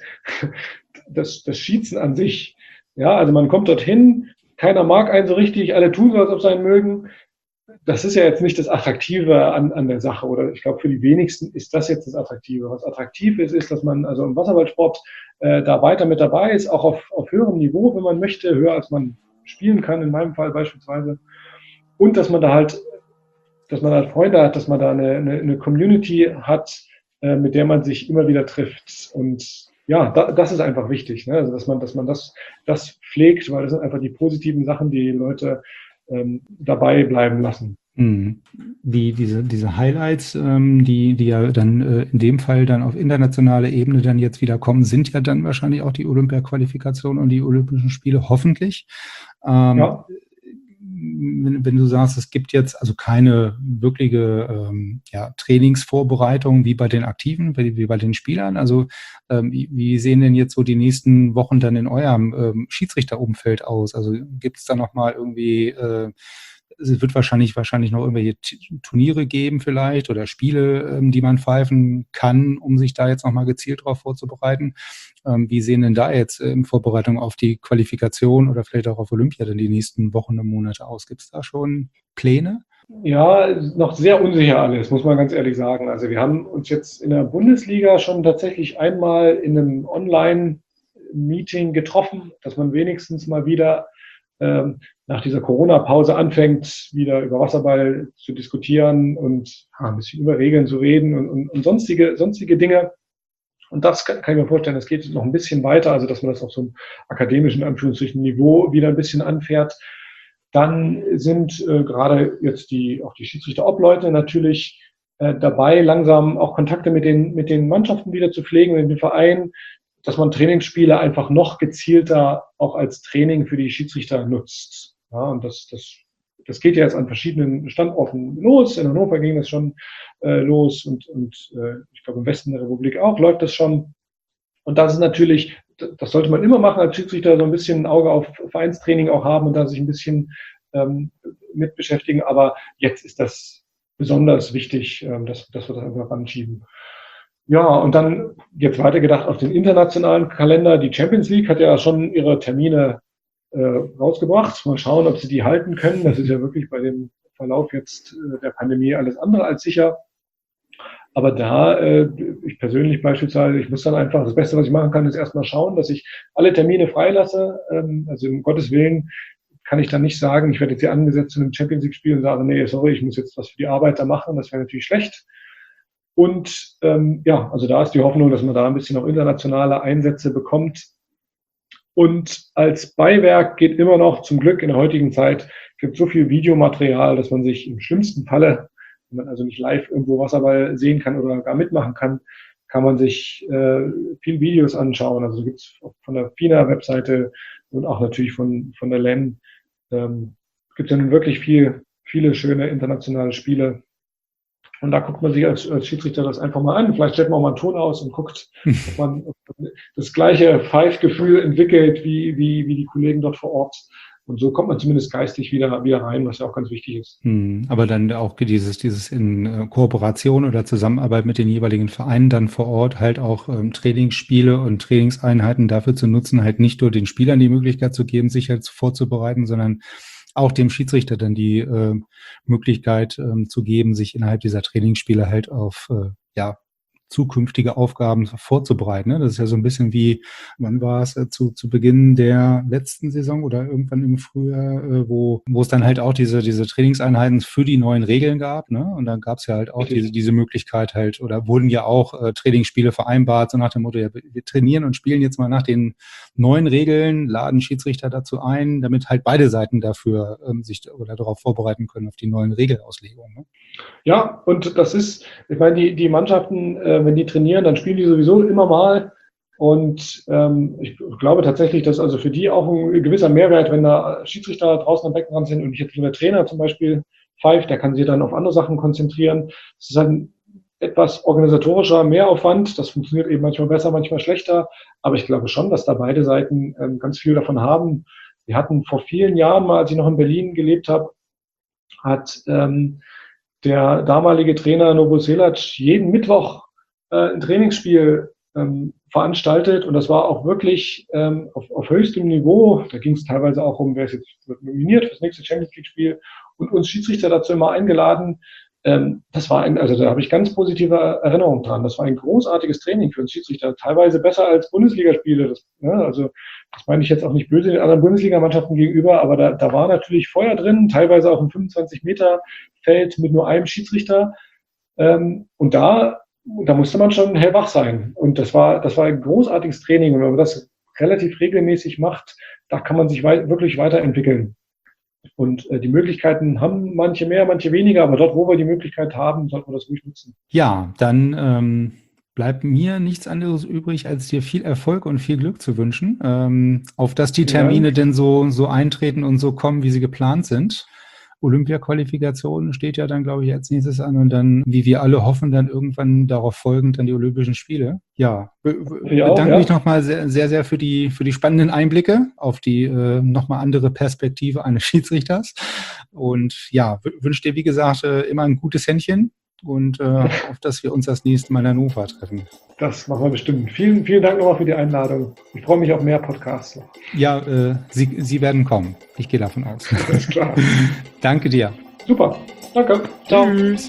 das, das Schießen an sich. Ja, also man kommt dorthin, keiner mag einen so richtig, alle tun so, als ob sie einen mögen. Das ist ja jetzt nicht das Attraktive an, an der Sache, oder ich glaube, für die wenigsten ist das jetzt das Attraktive. Was attraktiv ist, ist, dass man also im Wasserballsport äh, da weiter mit dabei ist, auch auf, auf höherem Niveau, wenn man möchte, höher als man spielen kann, in meinem Fall beispielsweise. Und dass man da halt, dass man halt Freunde hat, dass man da eine, eine, eine Community hat, äh, mit der man sich immer wieder trifft. Und ja, da, das ist einfach wichtig, ne? Also dass man, dass man das, das pflegt, weil das sind einfach die positiven Sachen, die Leute ähm, dabei bleiben lassen. Mhm. Die, diese, diese Highlights, ähm, die, die ja dann äh, in dem Fall dann auf internationaler Ebene dann jetzt wieder kommen, sind ja dann wahrscheinlich auch die Olympia-Qualifikation und die Olympischen Spiele, hoffentlich. Ähm, Ja. wenn, wenn du sagst, es gibt jetzt also keine wirkliche ähm, ja, Trainingsvorbereitung wie bei den Aktiven, wie, wie bei den Spielern. Also ähm, wie, wie sehen denn jetzt so die nächsten Wochen dann in eurem ähm, Schiedsrichterumfeld aus? Also gibt es da nochmal irgendwie, äh, es wird wahrscheinlich wahrscheinlich noch irgendwelche T- Turniere geben vielleicht oder Spiele, ähm, die man pfeifen kann, um sich da jetzt nochmal gezielt drauf vorzubereiten. Ähm, wie sehen denn da jetzt äh, in Vorbereitung auf die Qualifikation oder vielleicht auch auf Olympia denn die nächsten Wochen und Monate aus? Gibt es da schon Pläne? Ja, ist noch sehr unsicher alles, muss man ganz ehrlich sagen. Also wir haben uns jetzt in der Bundesliga schon tatsächlich einmal in einem Online-Meeting getroffen, dass man wenigstens mal wieder ähm, nach dieser Corona-Pause anfängt, wieder über Wasserball zu diskutieren und ja, ein bisschen über Regeln zu reden und, und, und sonstige, sonstige Dinge. Und das kann, kann ich mir vorstellen, das geht noch ein bisschen weiter, also dass man das auf so einem akademischen Anführungsstrichen Niveau wieder ein bisschen anfährt. Dann sind äh, gerade jetzt die, auch die Schiedsrichter-Obleute natürlich äh, dabei, langsam auch Kontakte mit den, mit den Mannschaften wieder zu pflegen, mit den Vereinen, dass man Trainingsspiele einfach noch gezielter auch als Training für die Schiedsrichter nutzt. Ja, und das, das, das geht ja jetzt an verschiedenen Standorten los. In Hannover ging das schon äh, los und, und äh, ich glaube im Westen der Republik auch läuft das schon. Und das ist natürlich, das sollte man immer machen als Schiedsrichter, so ein bisschen ein Auge auf Vereinstraining auch haben und da sich ein bisschen ähm, mit beschäftigen. Aber jetzt ist das besonders wichtig, ähm, dass, dass wir das einfach ranschieben. Ja, und dann jetzt weitergedacht auf den internationalen Kalender. Die Champions League hat ja schon ihre Termine äh, rausgebracht. Mal schauen, ob sie die halten können. Das ist ja wirklich bei dem Verlauf jetzt äh, der Pandemie alles andere als sicher. Aber da, äh, ich persönlich beispielsweise, ich muss dann einfach, das Beste, was ich machen kann, ist erstmal schauen, dass ich alle Termine freilasse. Ähm, also um Gottes Willen kann ich dann nicht sagen, ich werde jetzt hier angesetzt zu einem Champions League-Spiel und sage, nee, sorry, ich muss jetzt was für die Arbeiter machen. Das wäre natürlich schlecht. Und ähm, ja, also da ist die Hoffnung, dass man da ein bisschen noch internationale Einsätze bekommt. Und als Beiwerk geht immer noch, zum Glück in der heutigen Zeit, gibt so viel Videomaterial, dass man sich im schlimmsten Falle, wenn man also nicht live irgendwo Wasserball sehen kann oder gar mitmachen kann, kann man sich äh, viele Videos anschauen. Also gibt es von der FINA-Webseite und auch natürlich von, von der L E N. Ähm, gibt es ja nun wirklich viel, viele schöne internationale Spiele. Und da guckt man sich als, als Schiedsrichter das einfach mal an. Vielleicht stellt man auch mal einen Ton aus und guckt, ob man, ob man das gleiche Pfeifgefühl entwickelt wie, wie, wie die Kollegen dort vor Ort. Und so kommt man zumindest geistig wieder, wieder rein, was ja auch ganz wichtig ist. Hm, aber dann auch dieses, dieses in äh, Kooperation oder Zusammenarbeit mit den jeweiligen Vereinen dann vor Ort halt auch ähm, Trainingsspiele und Trainingseinheiten dafür zu nutzen, halt nicht nur den Spielern die Möglichkeit zu geben, sich halt vorzubereiten, sondern auch dem Schiedsrichter dann die äh, Möglichkeit ähm, zu geben, sich innerhalb dieser Trainingsspiele halt auf, äh, ja, zukünftige Aufgaben vorzubereiten. Ne? Das ist ja so ein bisschen wie, wann war es äh, zu, zu Beginn der letzten Saison oder irgendwann im Frühjahr, äh, wo, wo es dann halt auch diese, diese Trainingseinheiten für die neuen Regeln gab. Ne? Und dann gab es ja halt auch diese, diese Möglichkeit halt, oder wurden ja auch äh, Trainingsspiele vereinbart, so nach dem Motto, ja, wir trainieren und spielen jetzt mal nach den neuen Regeln, laden Schiedsrichter dazu ein, damit halt beide Seiten dafür ähm, sich oder darauf vorbereiten können, auf die neuen Regelauslegungen. Ne? Ja, und das ist, ich meine, die, die Mannschaften, äh, wenn die trainieren, dann spielen die sowieso immer mal. Und ähm, ich glaube tatsächlich, dass also für die auch ein gewisser Mehrwert, wenn da Schiedsrichter draußen am Beckenrand sind und ich jetzt nur der Trainer zum Beispiel pfeift, der kann sich dann auf andere Sachen konzentrieren. Das ist ein etwas organisatorischer Mehraufwand. Das funktioniert eben manchmal besser, manchmal schlechter. Aber ich glaube schon, dass da beide Seiten ähm, ganz viel davon haben. Wir hatten vor vielen Jahren mal, als ich noch in Berlin gelebt habe, hat ähm, der damalige Trainer Novo Selac jeden Mittwoch äh, ein Trainingsspiel ähm, veranstaltet und das war auch wirklich ähm, auf, auf höchstem Niveau. Da ging es teilweise auch um, wer ist jetzt nominiert für das nächste Champions League Spiel und uns Schiedsrichter dazu immer eingeladen. Ähm, das war ein, also da habe ich ganz positive Erinnerungen dran. Das war ein großartiges Training für uns Schiedsrichter, teilweise besser als Bundesligaspiele. Das, ne, also das meine ich jetzt auch nicht böse den anderen Bundesligamannschaften gegenüber, aber da, da war natürlich Feuer drin, teilweise auch ein fünfundzwanzig Meter Feld mit nur einem Schiedsrichter. Ähm, und da, da musste man schon hellwach sein. Und das war, das war ein großartiges Training. Und wenn man das relativ regelmäßig macht, da kann man sich wei- wirklich weiterentwickeln. Und äh, die Möglichkeiten haben manche mehr, manche weniger, aber dort, wo wir die Möglichkeit haben, sollten wir das ruhig nutzen. Ja, dann ähm, bleibt mir nichts anderes übrig, als dir viel Erfolg und viel Glück zu wünschen, ähm, auf dass die Termine ja. denn so, so eintreten und so kommen, wie sie geplant sind. Olympia-Qualifikation steht ja dann, glaube ich, als nächstes an und dann, wie wir alle hoffen, dann irgendwann darauf folgend dann die Olympischen Spiele. Ja, be- be- bedanke ja. mich nochmal sehr, sehr, sehr für die, für die spannenden Einblicke auf die äh, nochmal andere Perspektive eines Schiedsrichters und ja, w- wünsche dir, wie gesagt, äh, immer ein gutes Händchen und äh, auf dass wir uns das nächste Mal in Hannover treffen. Das machen wir bestimmt. Vielen, vielen Dank nochmal für die Einladung. Ich freue mich auf mehr Podcasts. Ja, äh, Sie, Sie werden kommen. Ich gehe davon aus. Alles klar. Danke dir. Super. Danke. Ciao. Tschüss.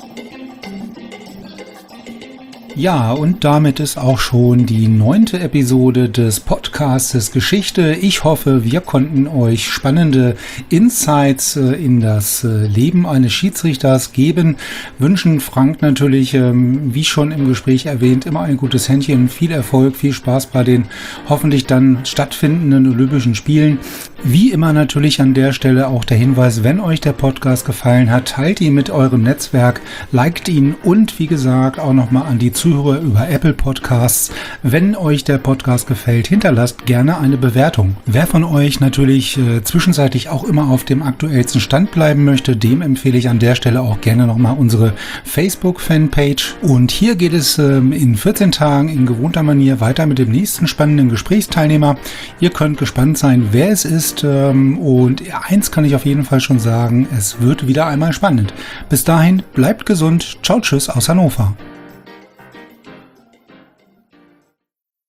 Ja, und damit ist auch schon die neunte Episode des Podcastes Geschichte. Ich hoffe, wir konnten euch spannende Insights in das Leben eines Schiedsrichters geben. Wünschen Frank natürlich, wie schon im Gespräch erwähnt, immer ein gutes Händchen, viel Erfolg, viel Spaß bei den hoffentlich dann stattfindenden Olympischen Spielen. Wie immer natürlich an der Stelle auch der Hinweis, wenn euch der Podcast gefallen hat, teilt ihn mit eurem Netzwerk, liked ihn und wie gesagt auch nochmal an die Zuhörer über Apple Podcasts. Wenn euch der Podcast gefällt, hinterlasst gerne eine Bewertung. Wer von euch natürlich äh, zwischenzeitlich auch immer auf dem aktuellsten Stand bleiben möchte, dem empfehle ich an der Stelle auch gerne nochmal unsere Facebook-Fanpage. Und hier geht es ähm, in vierzehn Tagen in gewohnter Manier weiter mit dem nächsten spannenden Gesprächsteilnehmer. Ihr könnt gespannt sein, wer es ist. Ähm, und eins kann ich auf jeden Fall schon sagen, es wird wieder einmal spannend. Bis dahin, bleibt gesund. Ciao, tschüss aus Hannover.